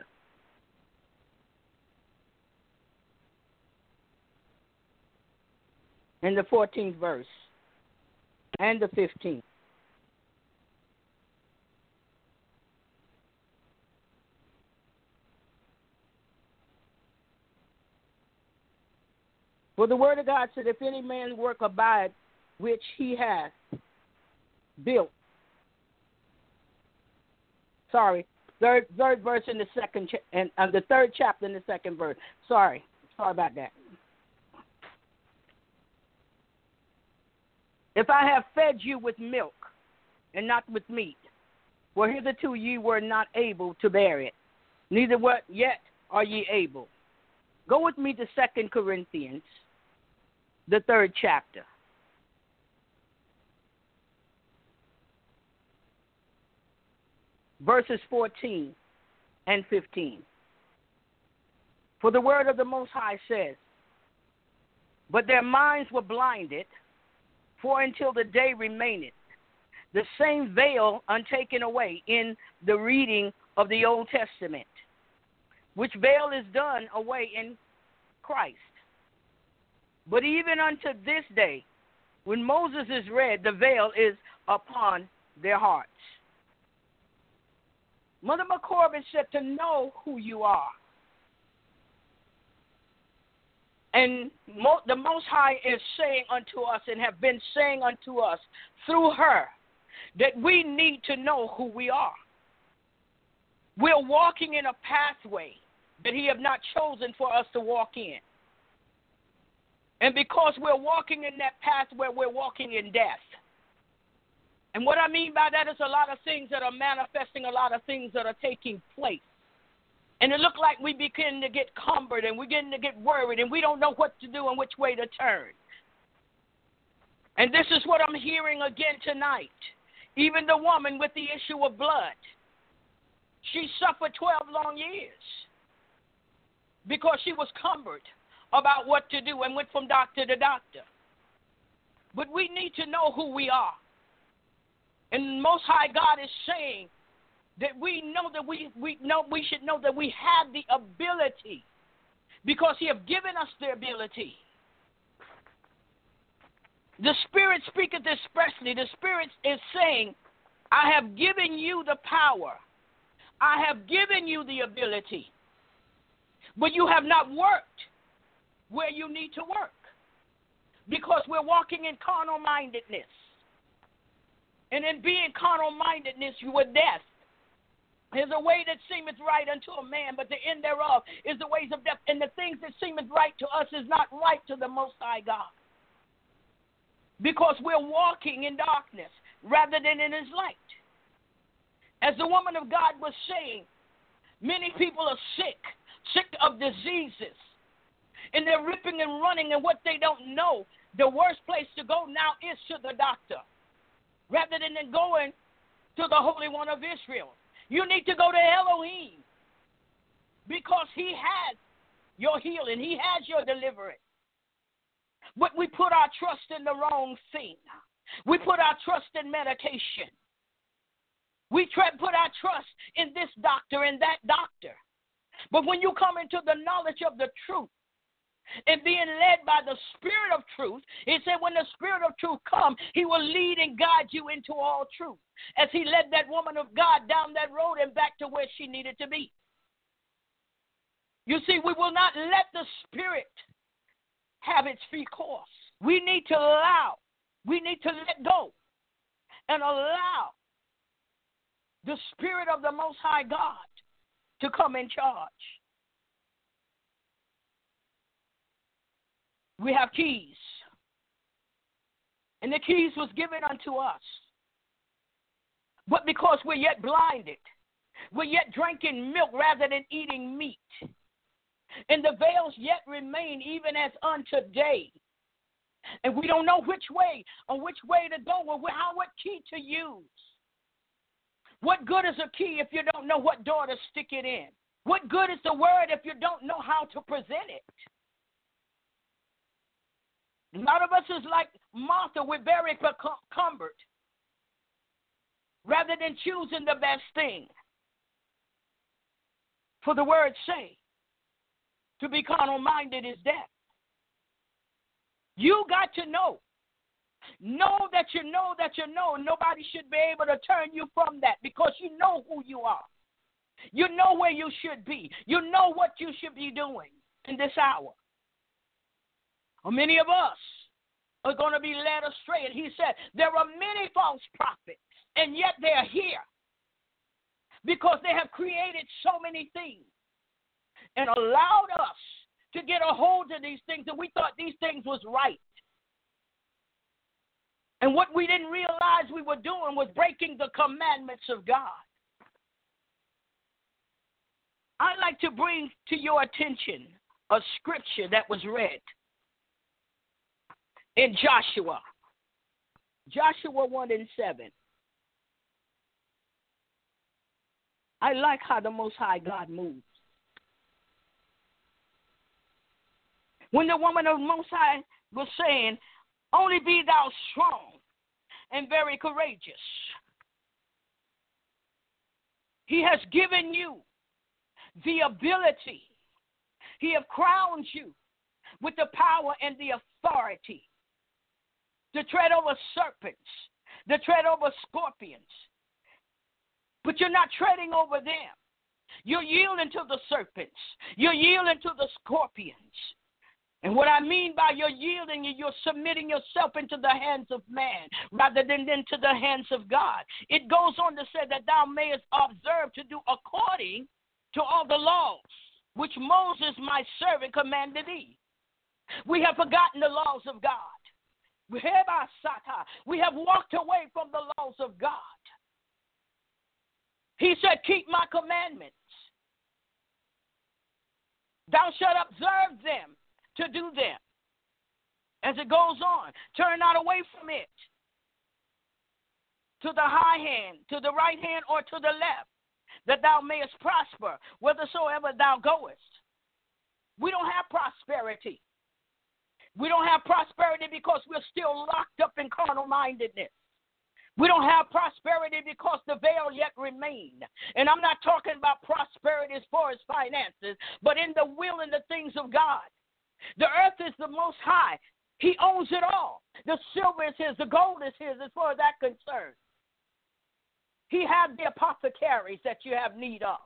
In the 14th verse and the 15th. For the word of God said, if any man's work abide, which he hath built. Third verse in the second, and the 3rd chapter in the 2nd verse. Sorry about that. If I have fed you with milk and not with meat, for hitherto ye were not able to bear it, neither yet are ye able. Go with me to 2 Corinthians, the 3rd chapter. Verses 14 and 15. For the word of the Most High says, but their minds were blinded, for until the day remaineth, the same veil untaken away in the reading of the Old Testament, which veil is done away in Christ. But even unto this day, when Moses is read, the veil is upon their hearts. Mother McCormick said to know who you are. And the Most High is saying unto us and have been saying unto us through her that we need to know who we are. We're walking in a pathway that he have not chosen for us to walk in. And because we're walking in that pathway, we're walking in death. And what I mean by that is a lot of things that are manifesting, a lot of things that are taking place. And it looks like we begin to get cumbered and we begin to get worried and we don't know what to do and which way to turn. And this is what I'm hearing again tonight. Even the woman with the issue of blood, she suffered 12 long years because she was cumbered about what to do and went from doctor to doctor. But we need to know who we are. And Most High God is saying that we know that we should know that we have the ability because he has given us the ability. The Spirit speaketh expressly. The Spirit is saying, I have given you the power. I have given you the ability. But you have not worked where you need to work because we're walking in carnal mindedness. And in being carnal-mindedness, you are death. There's a way that seemeth right unto a man, but the end thereof is the ways of death. And the things that seemeth right to us is not right to the Most High God. Because we're walking in darkness rather than in his light. As the woman of God was saying, many people are sick of diseases. And they're ripping and running, and what they don't know, the worst place to go now is to the doctor. Rather than going to the Holy One of Israel. You need to go to Elohim because he has your healing. He has your deliverance. But we put our trust in the wrong thing. We put our trust in medication. We put our trust in this doctor and that doctor. But when you come into the knowledge of the truth, and being led by the Spirit of truth, it said when the Spirit of truth comes, he will lead and guide you into all truth. As he led that woman of God down that road and back to where she needed to be. You see, we will not let the Spirit have its free course. We need to let go and allow the Spirit of the Most High God to come in charge. We have keys. And the keys was given unto us. But because we're yet blinded, we're yet drinking milk rather than eating meat. And the veils yet remain even as unto day. And we don't know which way to go or what key to use. What good is a key if you don't know what door to stick it in? What good is the word if you don't know how to present it? A lot of us is like Martha, we're very encumbered rather than choosing the best thing. For the words say, to be carnal-minded is death. You got to know. Know that you know that you know. Nobody should be able to turn you from that because you know who you are. You know where you should be. You know what you should be doing in this hour. Many of us are going to be led astray. And he said, there are many false prophets, and yet they're here because they have created so many things and allowed us to get a hold of these things, and we thought these things was right. And what we didn't realize we were doing was breaking the commandments of God. I'd like to bring to your attention a scripture that was read in Joshua 1:7. I like how the Most High God moves. When the woman of Most High was saying, only be thou strong and very courageous. He has given you the ability. He have crowned you with the power and the authority to tread over serpents, to tread over scorpions. But you're not treading over them. You're yielding to the serpents. You're yielding to the scorpions. And what I mean by you're yielding, you're submitting yourself into the hands of man rather than into the hands of God. It goes on to say that thou mayest observe to do according to all the laws which Moses my servant commanded thee. We have forgotten the laws of God. We have walked away from the laws of God. He said, keep my commandments. Thou shalt observe them to do them. As it goes on, turn not away from it to the high hand, to the right hand, or to the left, that thou mayest prosper whithersoever thou goest. We don't have prosperity. We don't have prosperity because we're still locked up in carnal-mindedness. We don't have prosperity because the veil yet remains. And I'm not talking about prosperity as far as finances, but in the will and the things of God. The earth is the Most High. He owns it all. The silver is his. The gold is his as far as that's concerned. He has the apothecaries that you have need of.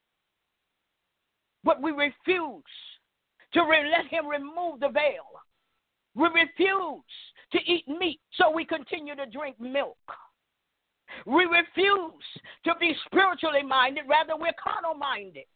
But we refuse to let him remove the veil. We refuse to eat meat, so we continue to drink milk. We refuse to be spiritually minded, rather we're carnal minded.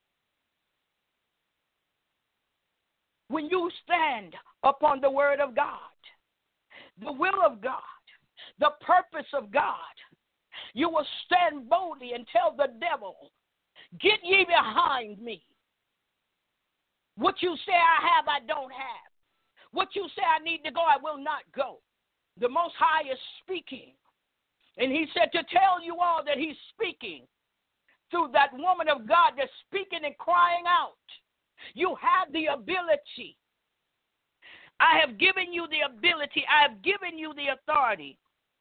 When you stand upon the word of God, the will of God, the purpose of God, you will stand boldly and tell the devil, get ye behind me. What you say I have, I don't have. What you say I need to go, I will not go. The Most High is speaking. And he said to tell you all that he's speaking through that woman of God that's speaking and crying out. You have the ability. I have given you the ability. I have given you the authority.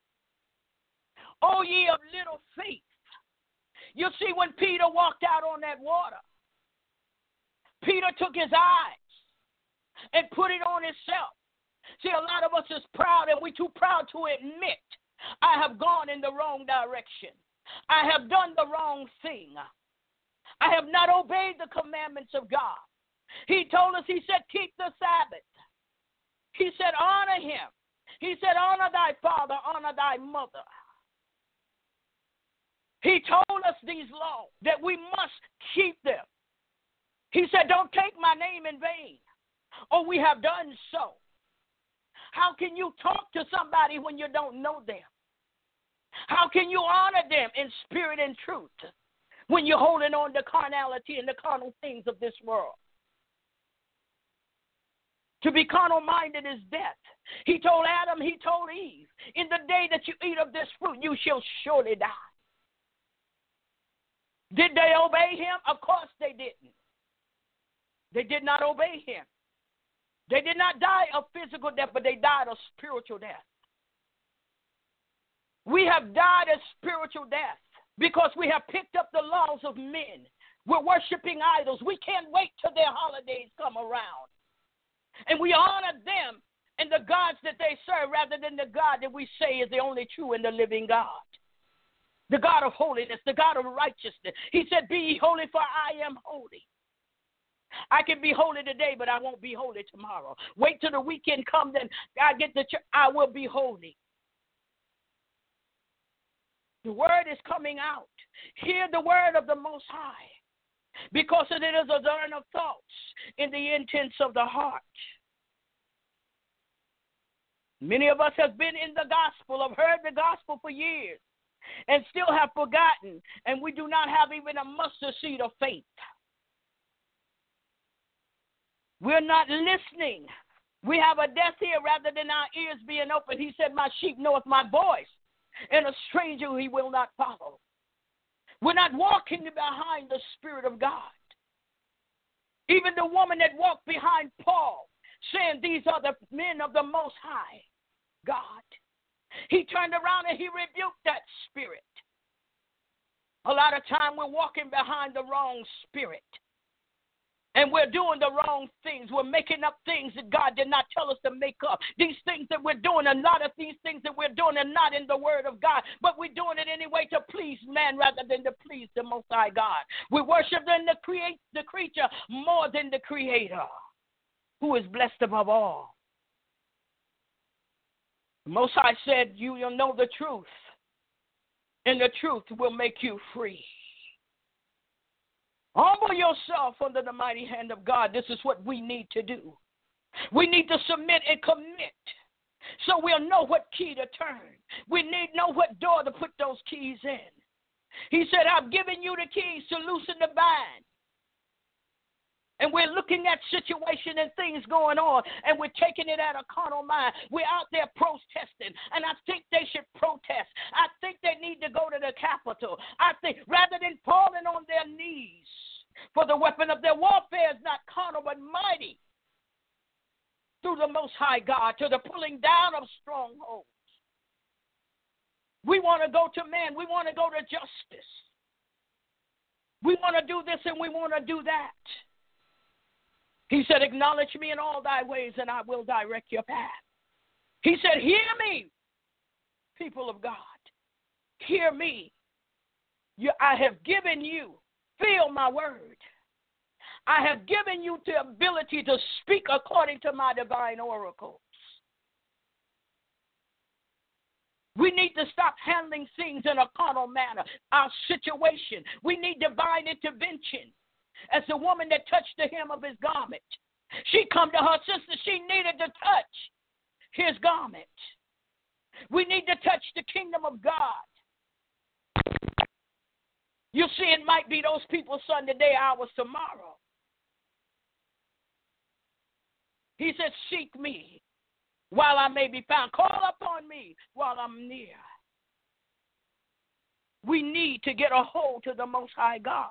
O ye of little faith. You see, when Peter walked out on that water, Peter took his eyes and put it on himself. See, a lot of us is proud, and we're too proud to admit, I have gone in the wrong direction. I have done the wrong thing. I have not obeyed the commandments of God. He told us, he said, keep the Sabbath. He said, honor him. He said, honor thy father, honor thy mother. He told us these laws, that we must keep them. He said, don't take my name in vain. Oh, we have done so. How can you talk to somebody when you don't know them? How can you honor them in spirit and truth when you're holding on to carnality and the carnal things of this world? To be carnal-minded is death. He told Adam, he told Eve, in the day that you eat of this fruit, you shall surely die. Did they obey him? Of course they didn't. They did not obey him. They did not die of physical death, but they died of spiritual death. We have died of spiritual death because we have picked up the laws of men. We're worshiping idols. We can't wait till their holidays come around. And we honor them and the gods that they serve rather than the God that we say is the only true and the living God. The God of holiness, the God of righteousness. He said, be ye holy, for I am holy. I can be holy today, but I won't be holy tomorrow. Wait till the weekend comes, then I get the church. I will be holy. The word is coming out. Hear the word of the Most High, because it is a learn of thoughts in the intents of the heart. Many of us have been in the gospel, have heard the gospel for years, and still have forgotten, and we do not have even a mustard seed of faith. We're not listening. We have a deaf ear rather than our ears being open. He said, my sheep knoweth my voice, and a stranger he will not follow. We're not walking behind the Spirit of God. Even the woman that walked behind Paul, saying, these are the men of the Most High God. He turned around and he rebuked that spirit. A lot of time we're walking behind the wrong spirit. And we're doing the wrong things. We're making up things that God did not tell us to make up. These things that we're doing, a lot of these things that we're doing are not in the Word of God, but we're doing it anyway to please man rather than to please the Most High God. We worship the creature more than the Creator, who is blessed above all. The Most High said, you will know the truth, and the truth will make you free. Humble yourself under the mighty hand of God. This is what we need to do. We need to submit and commit so we'll know what key to turn. We need to know what door to put those keys in. He said, I've given you the keys to loosen the bind. And we're looking at situation and things going on, and we're taking it at a carnal mind. We're out there protesting, and I think they should protest. I think they need to go to the Capitol. I think rather than falling on their knees, for the weapon of their warfare is not carnal but mighty through the Most High God to the pulling down of strongholds. We want to go to man. We want to go to justice. We want to do this and we want to do that. He said, acknowledge me in all thy ways, and I will direct your path. He said, hear me, people of God. Hear me. I have given you, feel my word. I have given you the ability to speak according to my divine oracles. We need to stop handling things in a carnal manner. Our situation. We need divine intervention. As the woman that touched the hem of his garment, she come to her sister. She needed to touch his garment. We need to touch the kingdom of God. You see, it might be those people's son today, ours tomorrow. He said, seek me while I may be found. Call upon me while I'm near. We need to get a hold to the Most High God.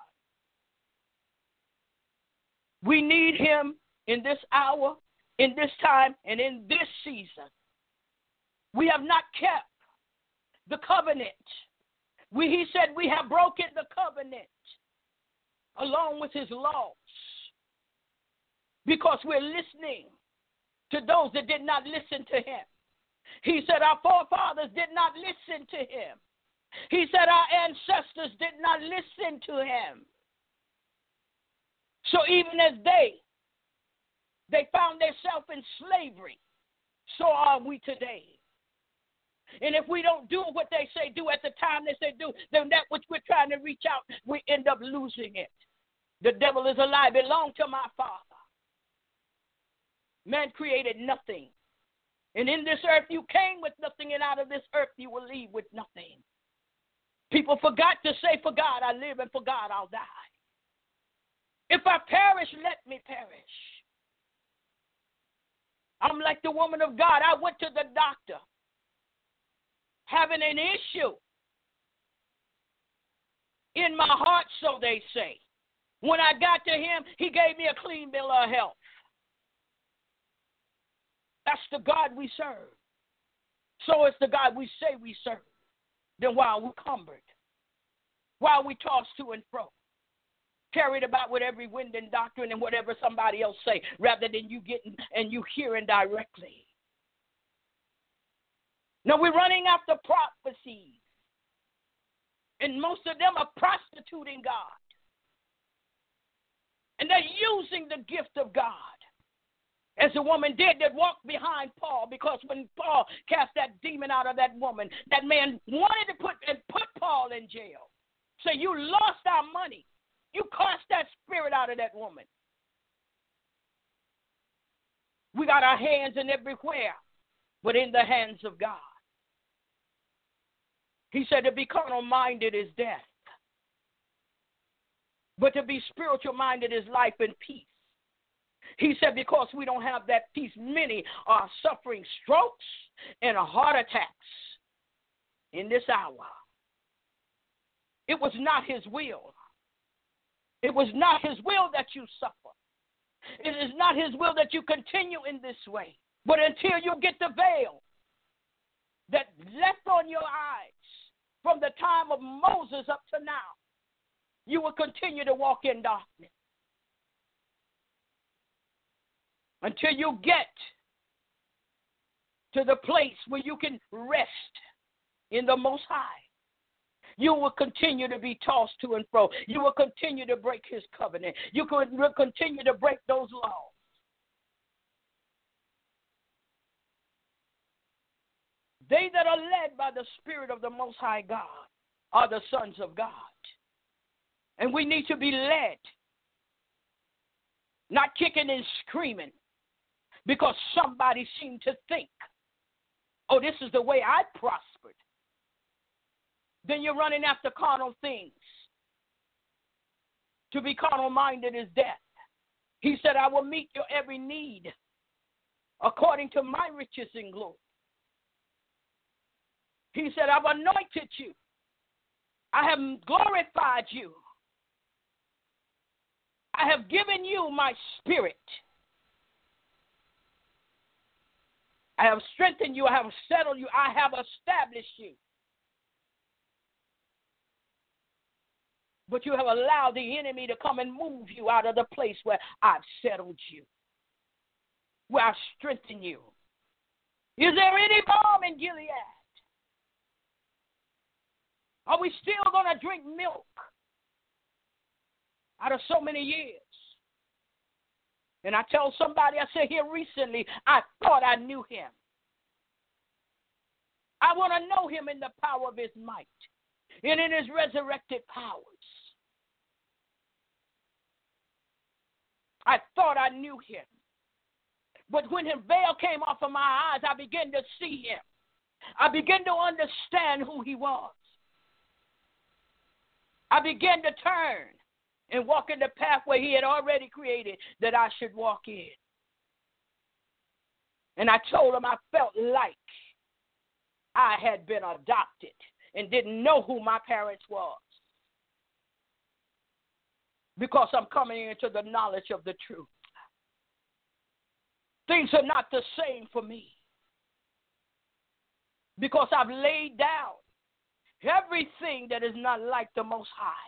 We need him in this hour, in this time, and in this season. We have not kept the covenant. He said we have broken the covenant along with his laws because we're listening to those that did not listen to him. He said our forefathers did not listen to him. He said our ancestors did not listen to him. So even as they found themselves in slavery, so are we today. And if we don't do what they say do at the time they say do, then that which we're trying to reach out, we end up losing it. The devil is a lie. Belong to my Father. Man created nothing. And in this earth you came with nothing, and out of this earth you will leave with nothing. People forgot to say, for God I live, and for God I'll die. If I perish, let me perish. I'm like the woman of God. I went to the doctor having an issue in my heart, so they say. When I got to him, he gave me a clean bill of health. That's the God we serve. So it's the God we say we serve. Then while we're cumbered, while we toss to and fro, carried about with every wind and doctrine and whatever somebody else say, rather than you getting and you hearing directly. Now we're running after prophecies, and most of them are prostituting God, and they're using the gift of God, as the woman did that walked behind Paul, because when Paul cast that demon out of that woman, that man wanted to put Paul in jail. So you lost our money. You cast that spirit out of that woman. We got our hands in everywhere, but in the hands of God. He said to be carnal-minded is death, but to be spiritual-minded is life and peace. He said because we don't have that peace, many are suffering strokes and heart attacks in this hour. It was not his will. It was not his will that you suffer. It is not his will that you continue in this way. But until you get the veil that left on your eyes from the time of Moses up to now, you will continue to walk in darkness until you get to the place where you can rest in the Most High. You will continue to be tossed to and fro. You will continue to break his covenant. You will continue to break those laws. They that are led by the Spirit of the Most High God are the sons of God. And we need to be led, not kicking and screaming because somebody seemed to think, oh, this is the way I prospered. Then you're running after carnal things. To be carnal-minded is death. He said, I will meet your every need according to my riches and glory. He said, I've anointed you. I have glorified you. I have given you my spirit. I have strengthened you. I have settled you. I have established you. But you have allowed the enemy to come and move you out of the place where I've settled you, where I've strengthened you. Is there any balm in Gilead? Are we still going to drink milk out of so many years? And I tell somebody, I said here recently, I thought I knew him. I want to know him in the power of his might and in his resurrected powers. I thought I knew him. But when his veil came off of my eyes, I began to see him. I began to understand who he was. I began to turn and walk in the pathway he had already created that I should walk in. And I told him I felt like I had been adopted and didn't know who my parents was, because I'm coming into the knowledge of the truth. Things are not the same for me because I've laid down everything that is not like the Most High.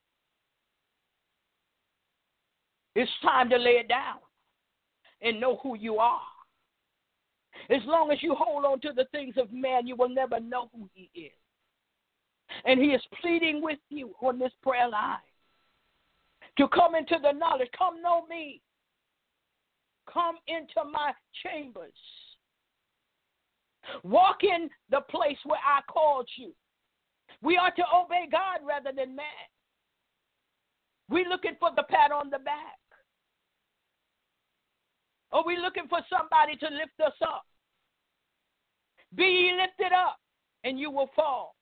It's time to lay it down and know who you are. As long as you hold on to the things of man, you will never know who he is. And he is pleading with you on this prayer line to come into the knowledge. Come know me. Come into my chambers. Walk in the place where I called you. We are to obey God rather than man. We're looking for the pat on the back. Or we're looking for somebody to lift us up. Be ye lifted up, and you will fall.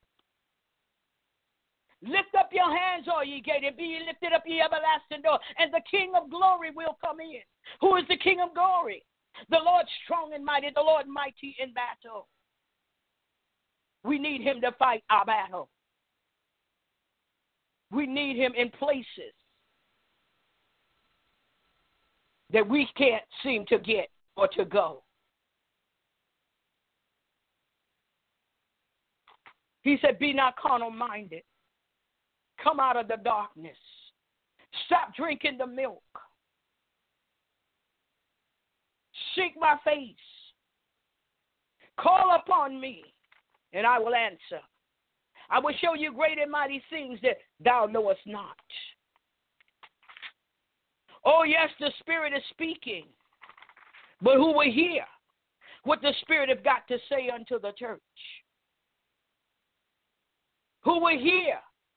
Lift up your hands, all ye gates, and be ye lifted up, ye everlasting door, and the King of glory will come in. Who is the King of glory? The Lord strong and mighty, the Lord mighty in battle. We need him to fight our battle. We need him in places that we can't seem to get or to go. He said, be not carnal-minded. Come out of the darkness. Stop drinking the milk. Seek my face. Call upon me, and I will answer. I will show you great and mighty things that thou knowest not. Oh, yes, the Spirit is speaking. But who will hear what the Spirit have got to say unto the church? Who will hear?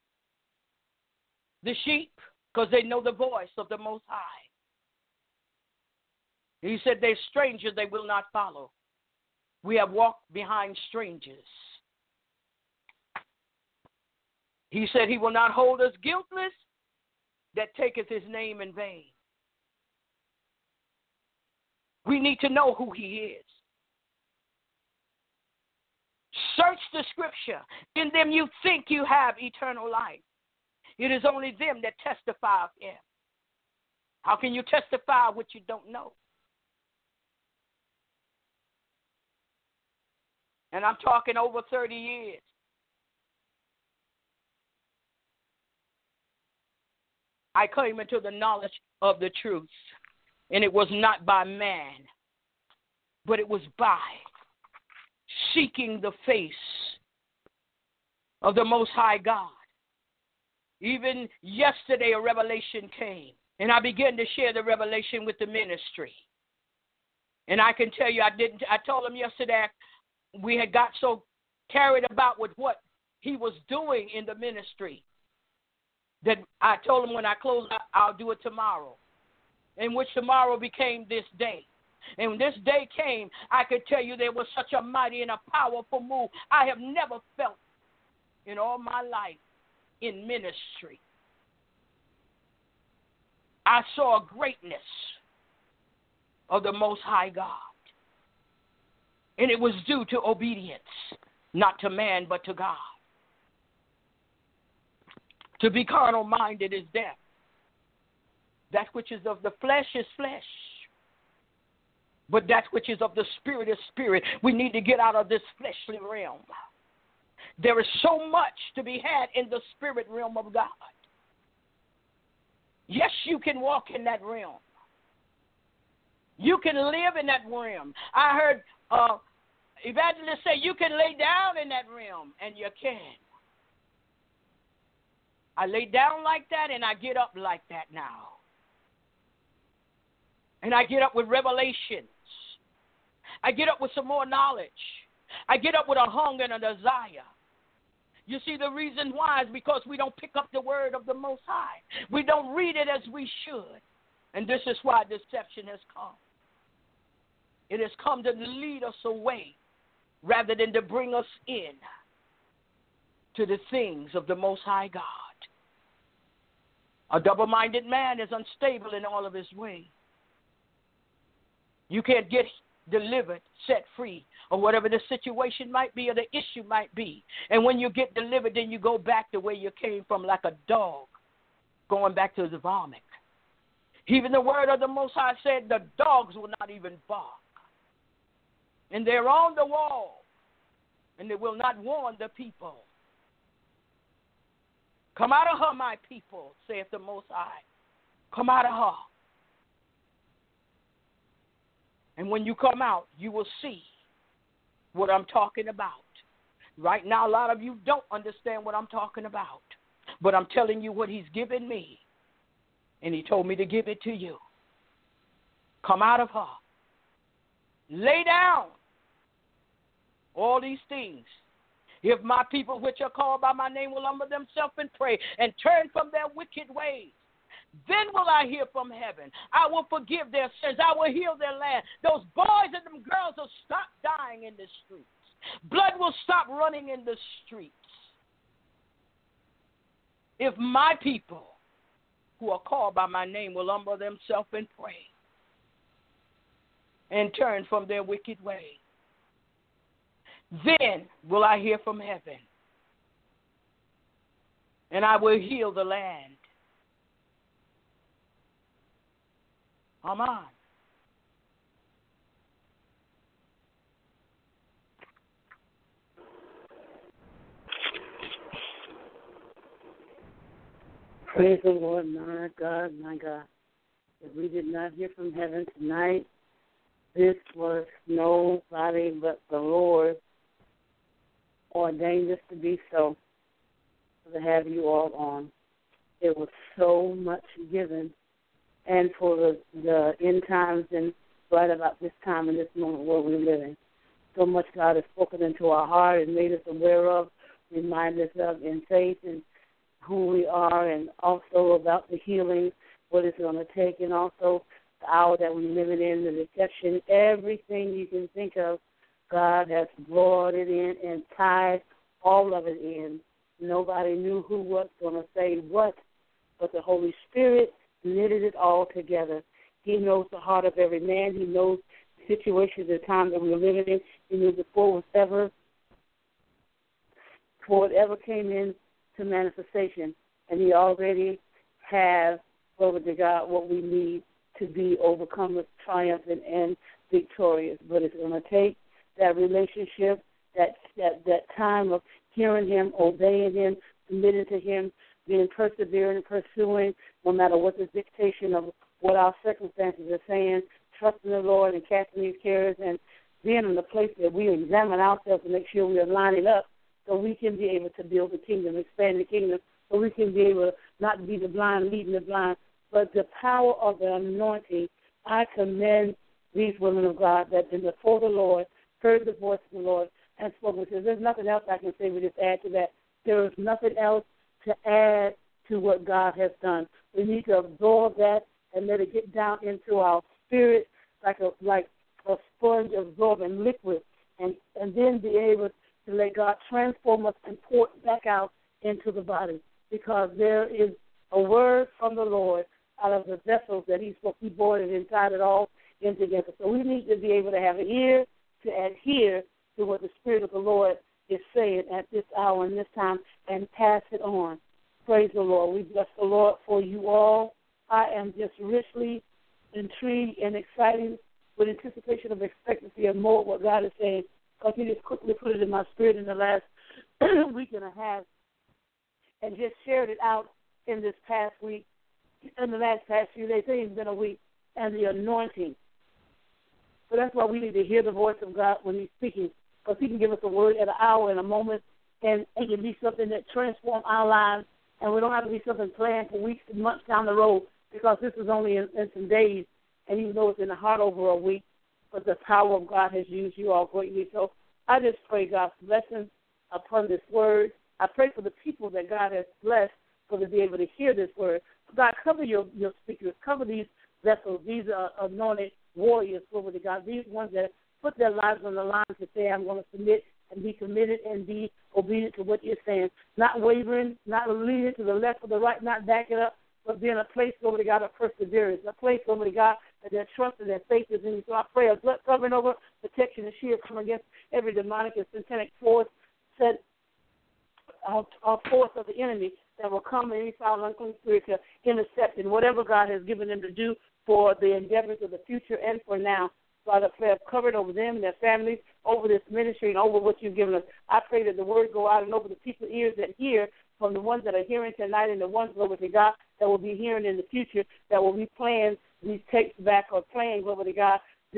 The sheep, because they know the voice of the Most High. He said, they're strangers, they will not follow. We have walked behind strangers. He said he will not hold us guiltless that taketh his name in vain. We need to know who he is. Search the scripture. In them you think you have eternal life. It is only them that testify of him. How can you testify what you don't know? And I'm talking over 30 years. I came into the knowledge of the truth. And it was not by man, but it was by seeking the face of the Most High God. Even yesterday, a revelation came, and I began to share the revelation with the ministry. And I can tell you, I told them yesterday, we had got so carried about with what he was doing in the ministry that I told him when I close, I'll do it tomorrow. In which tomorrow became this day. And when this day came, I could tell you there was such a mighty and a powerful move I have never felt in all my life in ministry. I saw a greatness of the Most High God. And it was due to obedience, not to man, but to God. To be carnal-minded is death. That which is of the flesh is flesh. But that which is of the spirit is spirit. We need to get out of this fleshly realm. There is so much to be had in the spirit realm of God. Yes, you can walk in that realm. You can live in that realm. I heard evangelists say you can lay down in that realm, and you can. I lay down like that, and I get up like that now. And I get up with revelations. I get up with some more knowledge. I get up with a hunger and a desire. You see, the reason why is because we don't pick up the word of the Most High. We don't read it as we should. And this is why deception has come. It has come to lead us away rather than to bring us in to the things of the Most High God. A double-minded man is unstable in all of his ways. You can't get delivered, set free, or whatever the situation might be or the issue might be. And when you get delivered, then you go back to where you came from like a dog going back to the vomit. Even the word of the Most High said the dogs will not even bark. And they're on the wall, and they will not warn the people. Come out of her, my people, saith the Most High. Come out of her. And when you come out, you will see what I'm talking about. Right now, a lot of you don't understand what I'm talking about. But I'm telling you what he's given me. And he told me to give it to you. Come out of her. Lay down all these things. If my people which are called by my name will humble themselves and pray and turn from their wicked ways, then will I hear from heaven. I will forgive their sins. I will heal their land. Those boys and them girls will stop dying in the streets. Blood will stop running in the streets. If my people who are called by my name will humble themselves and pray and turn from their wicked ways, then will I hear from heaven, and I will heal the land. Amen. Praise the Lord, my God, my God. If we did not hear from heaven tonight, this was nobody but the Lord ordained this to be so, to have you all on. There was so much given. And for the end times and right about this time and this moment where we're living. So much God has spoken into our heart and made us aware of, remind us of in faith and who we are, and also about the healing, what it's going to take, and also the hour that we're living in, the deception, everything you can think of, God has brought it in and tied all of it in. Nobody knew who was going to say what, but the Holy Spirit knitted it all together. He knows the heart of every man. He knows the situation, the time that we're living in. He knew before it ever came into manifestation. And he already has, glory to God, what we need to be overcomers, triumphant, and victorious. But it's going to take that relationship, that time of hearing him, obeying him, submitting to him, being persevering and pursuing, no matter what the dictation of what our circumstances are saying, trusting the Lord and casting these cares and being in the place that we examine ourselves to make sure we are lining up so we can be able to build the kingdom, expand the kingdom, so we can be able not to be the blind leading the blind, but the power of the anointing. I commend these women of God that been before the Lord, heard the voice of the Lord, and spoken to. There's nothing else I can say. We just add to that. There is nothing else to add to what God has done. We need to absorb that and let it get down into our spirit like a sponge absorbing liquid, and then be able to let God transform us and pour it back out into the body, because there is a word from the Lord out of the vessels that He spoke. He poured it inside it all in together. So we need to be able to have an ear to adhere to what the Spirit of the Lord is saying at this hour and this time and pass it on. Praise the Lord. We bless the Lord for you all. I am just richly intrigued and excited with anticipation of expectancy of more of what God is saying, because He just quickly put it in my spirit in the last week and a half and just shared it out in this past week, in the last past few days. It's been a week, and the anointing. So that's why we need to hear the voice of God when He's speaking, because He can give us a word at an hour, in a moment, and it can be something that transforms our lives, and we don't have to be something planned for weeks and months down the road, because this is only in some days, and even though it's in the heart over a week, but the power of God has used you all greatly. So I just pray God's blessings upon this word. I pray for the people that God has blessed for to be able to hear this word. God, cover your speakers, cover these vessels, these anointed warriors, glory to God, these ones that put their lives on the line to say, I'm going to submit and be committed and be obedient to what you're saying, not wavering, not leaning to the left or the right, not backing up, but being a place, glory to God, of perseverance, a place, glory to God, that their trust and their faith is in you. So I pray a blood covering over, protection and shield come against every demonic and satanic force, set force of the enemy that will come in any foul unclean spirit to intercept in whatever God has given them to do for the endeavors of the future and for now. Father, I pray I've covered over them and their families, over this ministry, and over what you've given us. I pray that the word go out and over the people's ears that hear, from the ones that are hearing tonight and the ones, glory to God, that will be hearing in the future, that will be playing these tapes back or playing, glory to God,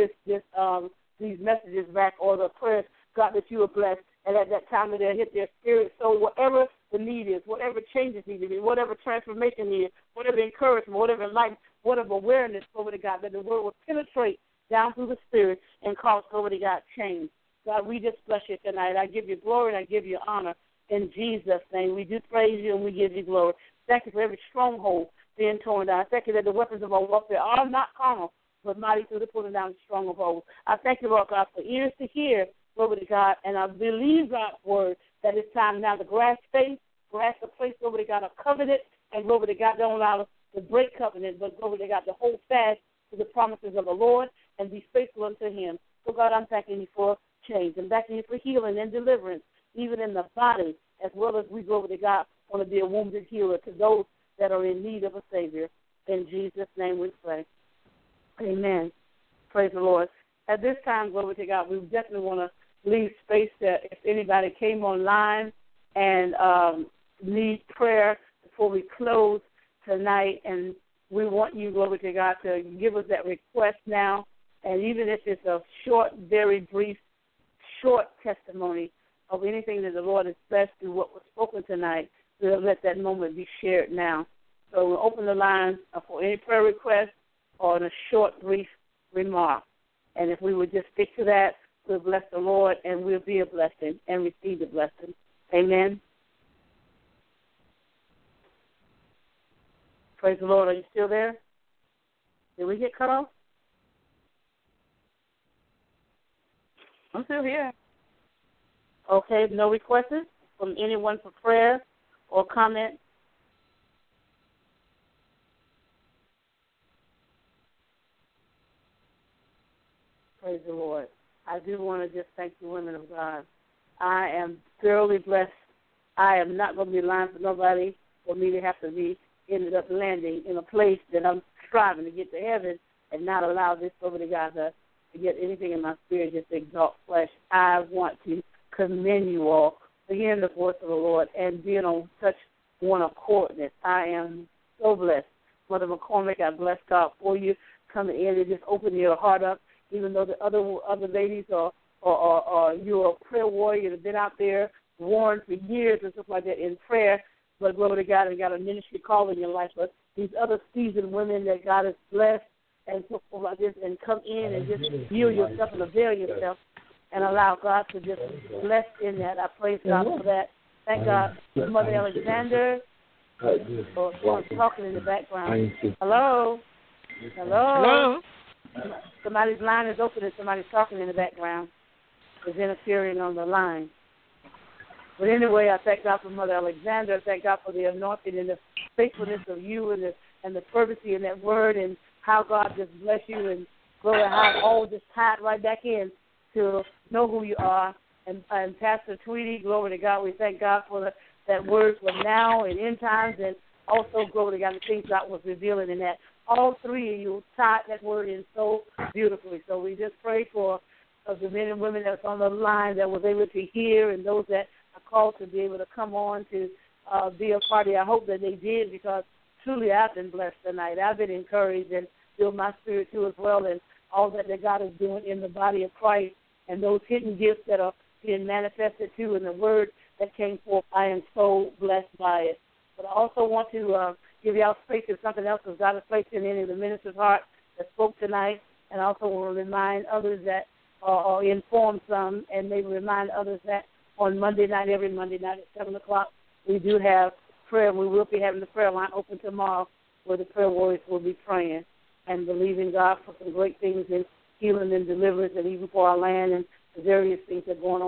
these messages back or the prayers, God, that you are blessed. And at that time, they'll hit their spirit. So whatever the need is, whatever changes need to be, whatever transformation needed, whatever encouragement, whatever light, whatever awareness, glory to God, that the word will penetrate down through the spirit and cause, glory to God, change. God, we just bless you tonight. I give you glory and I give you honor. In Jesus' name, we do praise you and we give you glory. Thank you for every stronghold being torn down. Thank you that the weapons of our warfare are not carnal, but mighty through the pulling down of strongholds. I thank you, Lord God, for ears to hear, glory to God, and I believe God's word that it's time now to grasp faith, grasp the place, glory to God, of covenant, and glory to God, don't allow us to break covenant, but glory to God, to hold fast to the promises of the Lord and be faithful unto Him. So, God, I'm thanking you for change. I'm thanking you for healing and deliverance, even in the body, as well as we, glory to God, want to be a wounded healer to those that are in need of a Savior. In Jesus' name we pray. Amen. Praise the Lord. At this time, glory to God, we definitely want to leave space that if anybody came online and need prayer before we close tonight, and we want you, glory to God, to give us that request now. And even if it's a short, very brief, short testimony of anything that the Lord has blessed through what was spoken tonight, we'll let that moment be shared now. So we'll open the lines for any prayer request or a short, brief remark. And if we would just stick to that, we'll bless the Lord and we'll be a blessing and receive the blessing. Amen. Praise the Lord. Are you still there? Did we get cut off? I'm still here. Okay, no requests from anyone for prayer or comment? Praise the Lord. I do want to just thank the women of God. I am thoroughly blessed. I am not going to be lying for nobody for me to have to be ended up landing in a place that I'm striving to get to heaven and not allow this over to God to get anything in my spirit just to exalt flesh. I want to commend you all for hearing the voice of the Lord and being on such one accordness. I am so blessed. Mother McCormick, I bless God for you coming in and just opening your heart up, even though the other ladies or you're a prayer warrior that have been out there warned for years and stuff like that in prayer, but glory to God and got a ministry call in your life. But these other seasoned women that God has blessed and so forth like this, and come in and just yield yourself and avail yourself and allow God to just bless in that. I praise God for that. Thank God for Mother Alexander for talking in the background. Hello? Hello? Somebody's line is open and somebody's talking in the background. Is interfering on the line. But anyway, I thank God for Mother Alexander. I thank God for the anointing and the faithfulness of you and the fervency in that word and how God just bless you and glory how all just tied right back in to know who you are. And Pastor Tweedy, glory to God, we thank God for that word for now and end times, and also glory to God, the things God was revealing in that. All three of you tied that word in so beautifully. So we just pray for the men and women that's on the line that was able to hear, and those that are called to be able to come on to be a party. I hope that they did, because truly I've been blessed tonight. I've been encouraged and filled my spirit too as well, and all that God is doing in the body of Christ, and those hidden gifts that are being manifested too in the word that came forth. I am so blessed by it. But I also want to give y'all space if something else has God has placed in any of the minister's heart that spoke tonight, and I also want to remind others that, or inform some, and maybe remind others that on Monday night, every Monday night at 7 o'clock, we do have prayer. We will be having the prayer line open tomorrow, where the prayer warriors will be praying and believing God for some great things in healing and deliverance, and even for our land and the various things that are going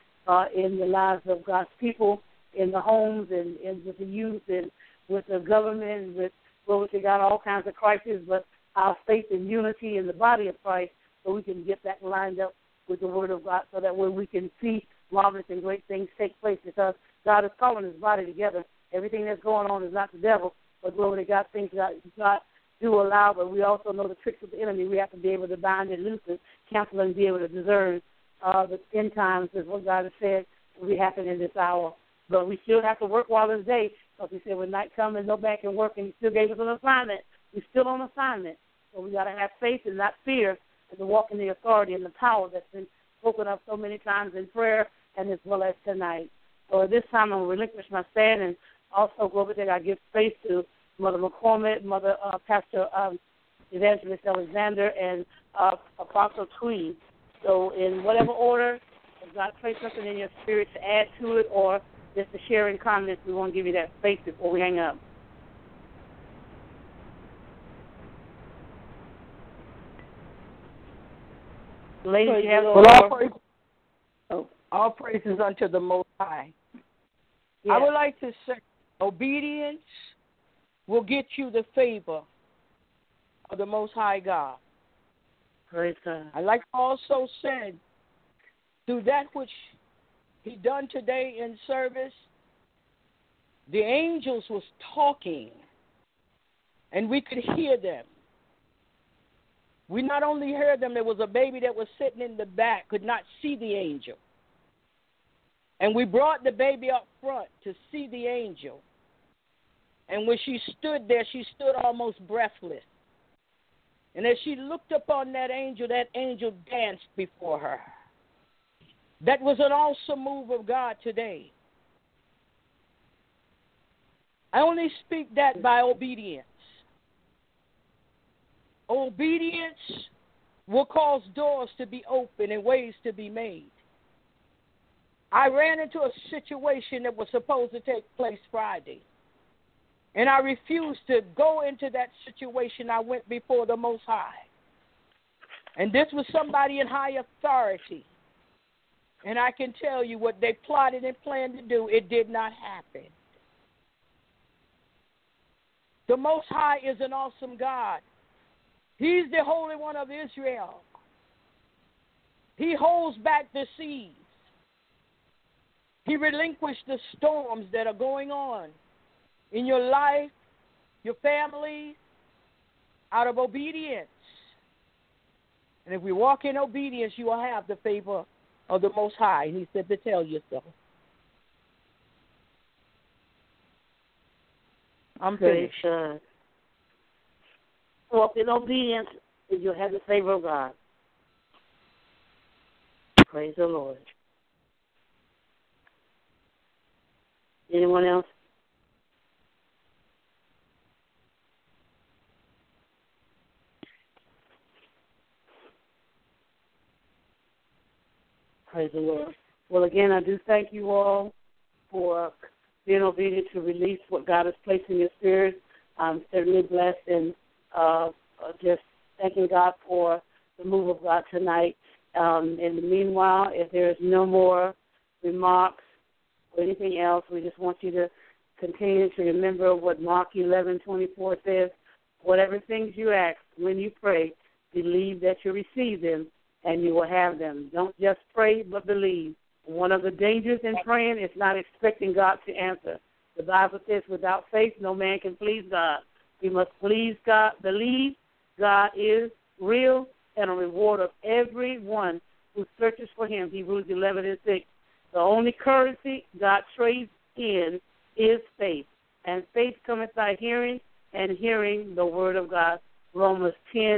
on in the lives of God's people, in the homes and with the youth and with the government and with, glory to God, all kinds of crises, but our faith and unity in the body of Christ, so we can get that lined up with the Word of God, so that way we can see marvelous and great things take place, because God is calling His body together. Everything that's going on is not the devil, but glory to God, things that God do allow, but we also know the tricks of the enemy. We have to be able to bind and loose and cancel and be able to discern the end times is what God has said will be happening in this hour. But we still have to work while it's day, because He said when night comes and no back and work, and He still gave us an assignment. We're still on assignment. So we got to have faith and not fear, and to walk in the authority and the power that's been spoken of so many times in prayer and as well as tonight. So at this time, I'm going to relinquish my stand, and also, glory to God, I give space to Mother McCormick, Pastor Evangelist Alexander, and Apostle Tweed. So in whatever order, if God placed something in your spirit to add to it, or just to share in comments, we want to give you that space before we hang up. Ladies, you have all praises unto the Most High. Yes. I would like to say, obedience will get you the favor of the Most High God. Praise God. I like also said, through that which He done today in service, the angels was talking, and we could hear them. We not only heard them, there was a baby that was sitting in the back, could not see the angel. And we brought the baby up front to see the angel. And when she stood there, she stood almost breathless. And as she looked upon that angel danced before her. That was an awesome move of God today. I only speak that by obedience. Obedience will cause doors to be open and ways to be made. I ran into a situation that was supposed to take place Friday, and I refused to go into that situation. I went before the Most High, and this was somebody in high authority, and I can tell you what they plotted and planned to do, it did not happen. The Most High is an awesome God. He's the Holy One of Israel. He holds back the seas. He relinquished the storms that are going on in your life, your family, out of obedience. And if we walk in obedience, you will have the favor of the Most High. And He said to tell you so. I'm Praise finished. God. Walk in obedience, and you'll have the favor of God. Praise the Lord. Anyone else? Praise the Lord. Well, again, I do thank you all for being obedient to release what God has placed in your spirit. I'm certainly blessed and just thanking God for the move of God tonight. In the meanwhile, if there is no more remarks or anything else, we just want you to continue to remember what Mark 11:24 says. Whatever things you ask when you pray, believe that you receive them and you will have them. Don't just pray, but believe. One of the dangers in praying is not expecting God to answer. The Bible says, without faith, no man can please God. We must please God, believe God is real and a reward of everyone who searches for him. Hebrews 11:6. The only currency God trades in is faith. And faith cometh by hearing, and hearing the word of God. Romans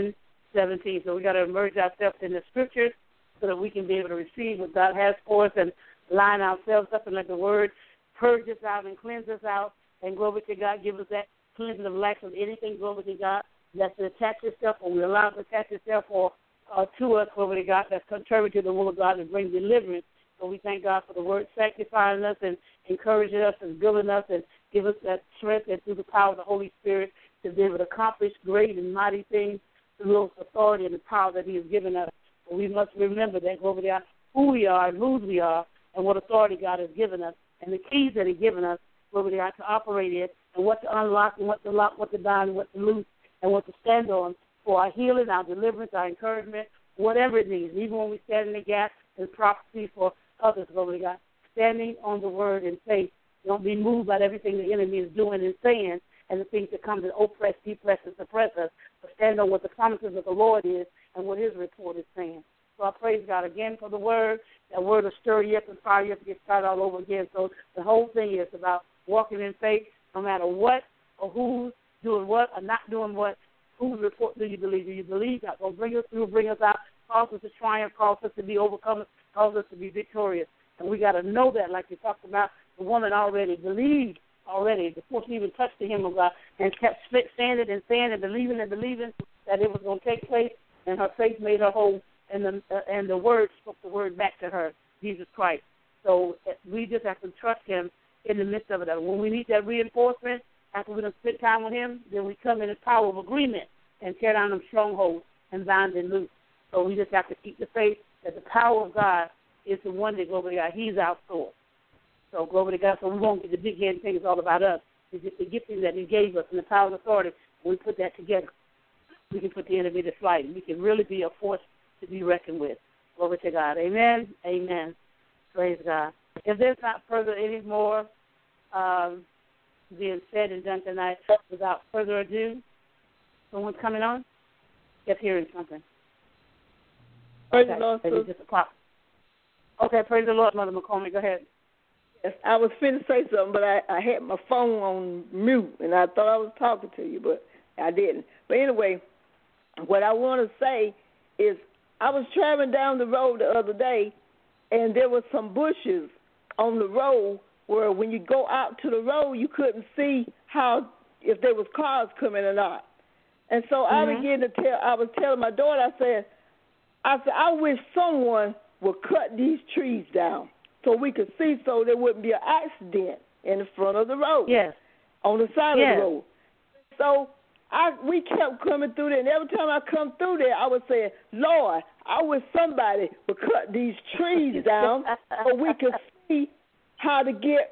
10:17. So we got to immerse ourselves in the scriptures so that we can be able to receive what God has for us and line ourselves up and let the word purge us out and cleanse us out. And glory to God, give us that cleansing of life from anything, glory to God, that's to attach itself, or we allow it to attach itself or to us, glory to God, that's contrary to the will of God and bring deliverance. So we thank God for the word sanctifying us and encouraging us and building us and give us that strength and through the power of the Holy Spirit to be able to accomplish great and mighty things through His authority and the power that He has given us. But we must remember that, glory to God, who we are and whose we are and what authority God has given us and the keys that He's given us, glory to God, to operate in and what to unlock and what to lock, what to bind, what to loose, and what to stand on for our healing, our deliverance, our encouragement, whatever it needs, even when we stand in the gap and prophecy for others, glory to God, standing on the word in faith. Don't be moved by everything the enemy is doing and saying and the things that come to oppress, depress, and suppress us, but stand on what the promises of the Lord is and what His report is saying. So I praise God again for the word. That word will stir you up and fire you up to get started all over again. So the whole thing is about walking in faith no matter what or who's doing what or not doing what. Whose report do you believe? Do you believe God will bring us through, bring us out, cause us to triumph, cause us to be overcomers, cause us to be victorious? And we got to know that, like you talked about, the woman already believed before she even touched the hem of God and kept saying it and believing that it was going to take place, and her faith made her whole, and the word spoke the word back to her, Jesus Christ. So we just have to trust Him in the midst of it. When we need that reinforcement, after we done spend time with Him, then we come in the power of agreement and tear down them strongholds and bind and loose. So we just have to keep the faith that the power of God is the one that, glory to God, He's our source. So glory to God, so we won't get the big head thing. It's all about us. It's just the gifting that He gave us and the power and authority. When we put that together, we can put the enemy to flight. We can really be a force to be reckoned with. Glory to God. Amen. Amen. Praise God. If there's not further any more being said and done tonight, without further ado, someone's coming on? Just hearing something. Praise Okay. the Lord. Maybe just a pop. Okay, praise the Lord, Mother McCormick. Go ahead. Yes, I was finna say something, but I had my phone on mute, and I thought I was talking to you, but I didn't. But anyway, what I want to say is I was traveling down the road the other day, and there were some bushes on the road where when you go out to the road, you couldn't see if there was cars coming or not. And so I was telling my daughter, I said, I wish someone would cut these trees down so we could see, so there wouldn't be an accident in the front of the road. Yes. On the side of the road. So we kept coming through there, and every time I come through there, I would say, Lord, I wish somebody would cut these trees down so we could see how to get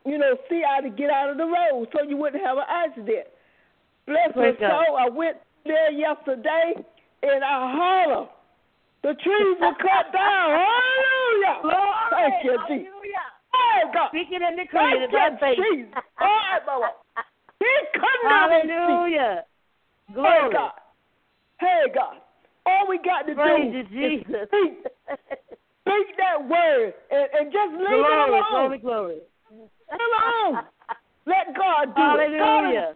out of the road so you wouldn't have an accident. Bless her soul, I went there yesterday, and I hollered. The trees were cut down. Hallelujah. Glory. Thank you, Jesus. Hey, God. Speaking in the creed of that faith. Jesus. All right, Mama. He come down. Hallelujah. Glory. Hey, God. Hey, God. All we got to Praise do you, Jesus. is speak that word and just leave it alone. Glory. Leave it alone. Let God God do it. Hallelujah.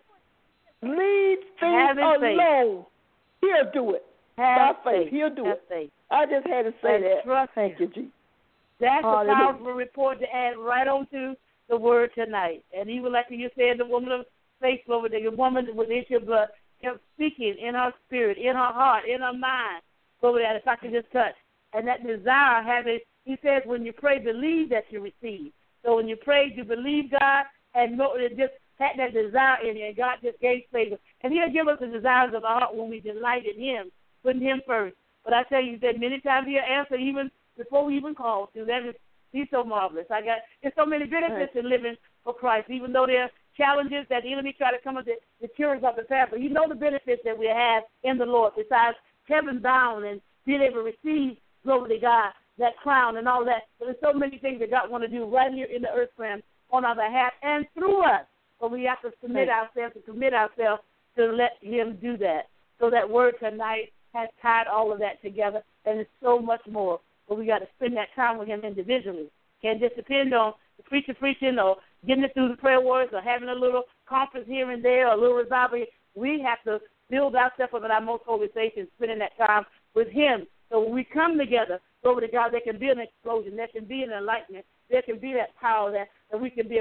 Leave things alone. He'll do it. By faith. He'll do it. Faith. I just had to say that. Thank you, Jesus. That's a powerful report to add right on to the word tonight. And even like you said, the woman of faith, Lord, the woman with issue of blood kept speaking in her spirit, in her heart, in her mind. Over that, if I could just touch. And that desire he says, when you pray, believe that you receive. So when you pray, you believe God and know it just had that desire in you, and God just gave favor. And He'll give us the desires of our heart when we delight in Him, putting Him first. But I tell you that many times He'll answer even before we even call to. He's so marvelous. There's so many benefits in living for Christ, even though there are challenges that the enemy try to come up the cures of the path. But you know the benefits that we have in the Lord, besides heaven bound and being able to receive, glory to God, that crown and all that. But there's so many things that God want to do right here in the earth realm on our behalf and through us. But we have to submit ourselves and commit ourselves to let Him do that. So that word tonight has tied all of that together, and it's so much more. But we got to spend that time with Him individually. Can't just depend on the preacher preaching or getting it through the prayer words or having a little conference here and there or a little revival. We have to build ourselves up in our most holy faith and spending that time with Him. So when we come together, glory to God, there can be an explosion, there can be an enlightenment, there can be that power that we can be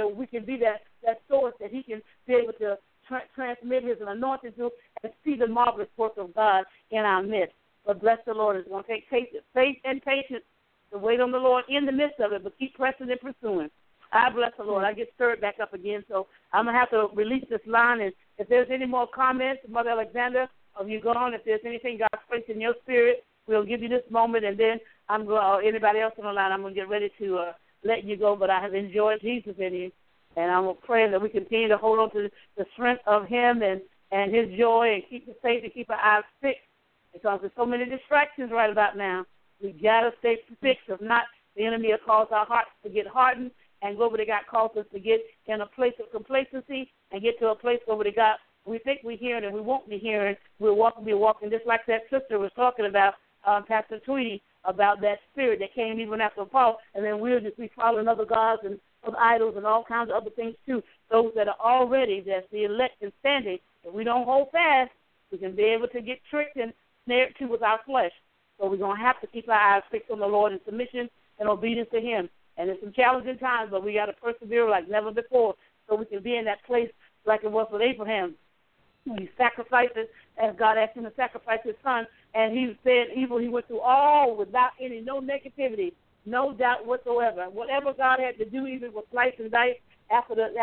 that source that He can be able to transmit His anointing to and see the marvelous work of God in our midst. But bless the Lord, it's going to take faith and patience to wait on the Lord in the midst of it, but keep pressing and pursuing. I bless the Lord. I get stirred back up again, so I'm going to have to release this line. And if there's any more comments, Mother Alexander, of you gone, if there's anything God's placed in your spirit, we'll give you this moment, and then anybody else on the line, I'm going to get ready to let you go. But I have enjoyed Jesus in you, and I'm praying that we continue to hold on to the strength of Him and His joy, and keep the faith and keep our eyes fixed, because there's so many distractions right about now. We got to stay fixed. If not, the enemy will cause our hearts to get hardened, and glory to God calls us to get in a place of complacency and get to a place where God, we think we're hearing and we won't be hearing. We'll be walking just like that sister was talking about, Pastor Tweedy, about that spirit that came even after Paul, and then we'll just be following other gods and other idols and all kinds of other things too. Those that are already, that's the elect and standing, if we don't hold fast, we can be able to get tricked and snared too with our flesh. So we're going to have to keep our eyes fixed on the Lord in submission and obedience to Him. And it's some challenging times, but we got to persevere like never before so we can be in that place like it was with Abraham. He sacrificed it as God asked him to sacrifice his son, and he said evil. He went through all without no negativity, no doubt whatsoever. Whatever God had to do, even with slice and dice after the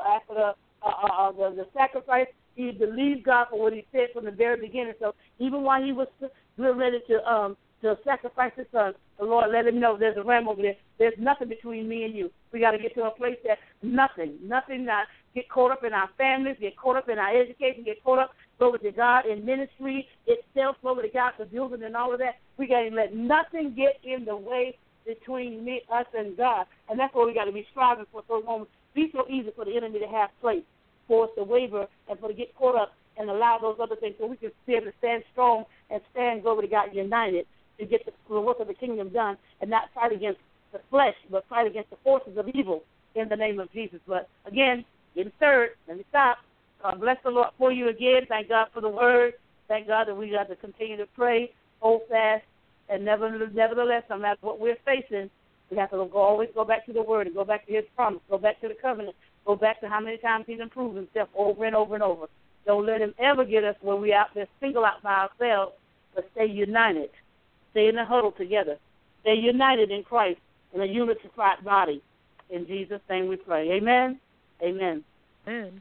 sacrifice, he believed God for what He said from the very beginning. So even while he was ready to sacrifice his son, the Lord let him know there's a ram over there. There's nothing between me and you. We got to get to a place that nothing get caught up in our families, get caught up in our education, get caught up, glory to God, in ministry itself, glory to God, the building and all of that. We got to let nothing get in the way between us and God. And that's what we got to be striving for. So it won't be so easy for the enemy to have place, for us to waver and for to get caught up and allow those other things so we can be able to stand strong and stand, glory to God, united to get the work of the kingdom done and not fight against the flesh, but fight against the forces of evil in the name of Jesus. But again, getting stirred. Let me stop. God bless the Lord for you again. Thank God for the word. Thank God that we got to continue to pray, hold fast, and nevertheless, no matter what we're facing, we have to always go back to the word and go back to His promise, go back to the covenant, go back to how many times He's improved Himself over and over and over. Don't let Him ever get us where we're out there single out by ourselves, but stay united. Stay in the huddle together. Stay united in Christ in a unified body. In Jesus' name we pray. Amen. Amen. Amen.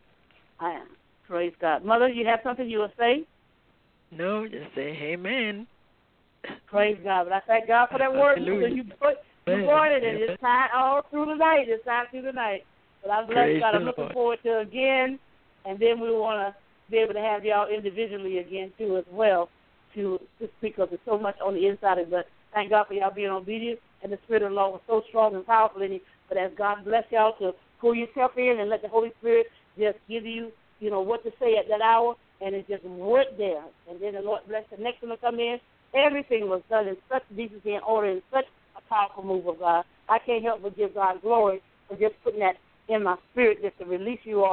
Praise God. Mother, you have something you will say? No, just say amen. Praise God. But I thank God for that word. You brought it, and it's time all through the night. It's time through the night. But I'm blessed God. I'm looking forward to again, and then we want to be able to have y'all individually again, too, as well, to speak of. There's so much on the inside of it. But thank God for y'all being obedient, and the Spirit of the Lord was so strong and powerful in you. But as God bless y'all to pull yourself in and let the Holy Spirit just give you, what to say at that hour, and it just went there. And then the Lord bless the next one to come in. Everything was done in such decency and order, in such a powerful move of God. I can't help but give God glory for just putting that in my spirit, just to release you all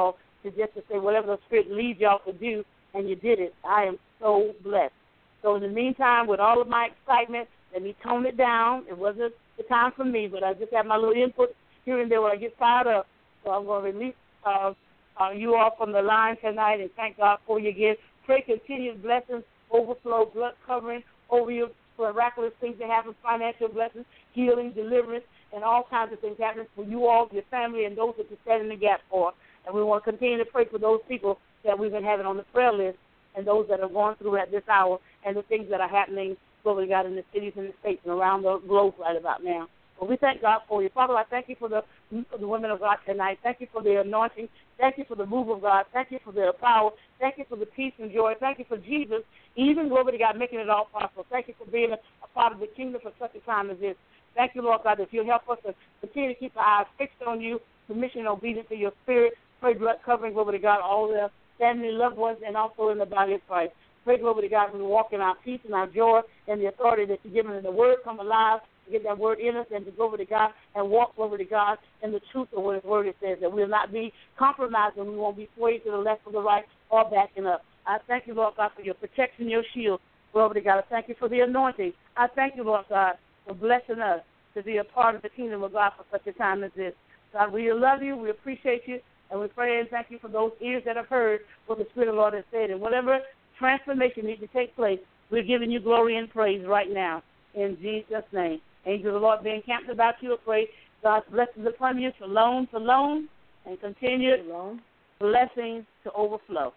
to just to say whatever the Spirit leads y'all to do, and you did it. I am so blessed. So in the meantime, with all of my excitement, let me tone it down. It wasn't the time for me, but I just have my little input here and there when I get fired up. So I'm going to release you all from the line tonight and thank God for you again. Pray continued blessings, overflow, blood covering over you, miraculous things that happen, financial blessings, healing, deliverance, and all kinds of things happening for you all, your family, and those that you stand in the gap for. And we want to continue to pray for those people that we've been having on the prayer list and those that are going through at this hour and the things that are happening, what we got in the cities and the states and around the globe right about now. But we thank God for you. Father, I thank you for the women of God tonight. Thank you for the anointing. Thank you for the move of God. Thank you for their power. Thank you for the peace and joy. Thank you for Jesus, even, glory to God, making it all possible. Thank you for being a part of the kingdom for such a time as this. Thank you, Lord God, that you'll help us to continue to keep our eyes fixed on you, submission and obedience to your spirit. Pray blood covering, glory to God, all the family, loved ones, and also in the body of Christ. Pray, glory to God, we walk in our peace and our joy and the authority that you've given, and the word come alive, to get that word in us and to go over to God and walk over to God in the truth of what his word it says, that we will not be compromised and we won't be swayed to the left or the right or backing up. I thank you, Lord God, for your protection, your shield. Glory to God. I thank you for the anointing. I thank you, Lord God, for blessing us to be a part of the kingdom of God for such a time as this. God, we love you, we appreciate you, and we pray and thank you for those ears that have heard what the Spirit of the Lord has said. And whatever transformation needs to take place, we're giving you glory and praise right now in Jesus' name. Angel of the Lord be encamped about you. I pray God's blessings upon you, shalom, shalom, and continued blessings to overflow.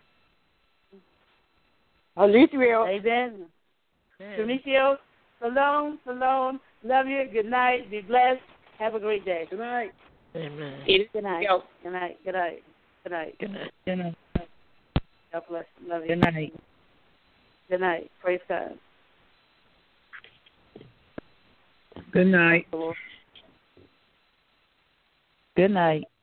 Alethea. Amen. Demetrio, shalom, shalom. Love you. Good night. Be blessed. Have a great day. Good night. Amen. Good night. Good night. Good night. Good night. Good night. Good night. God bless. Love you. Good night. Good night. Praise God. Good night. Good night.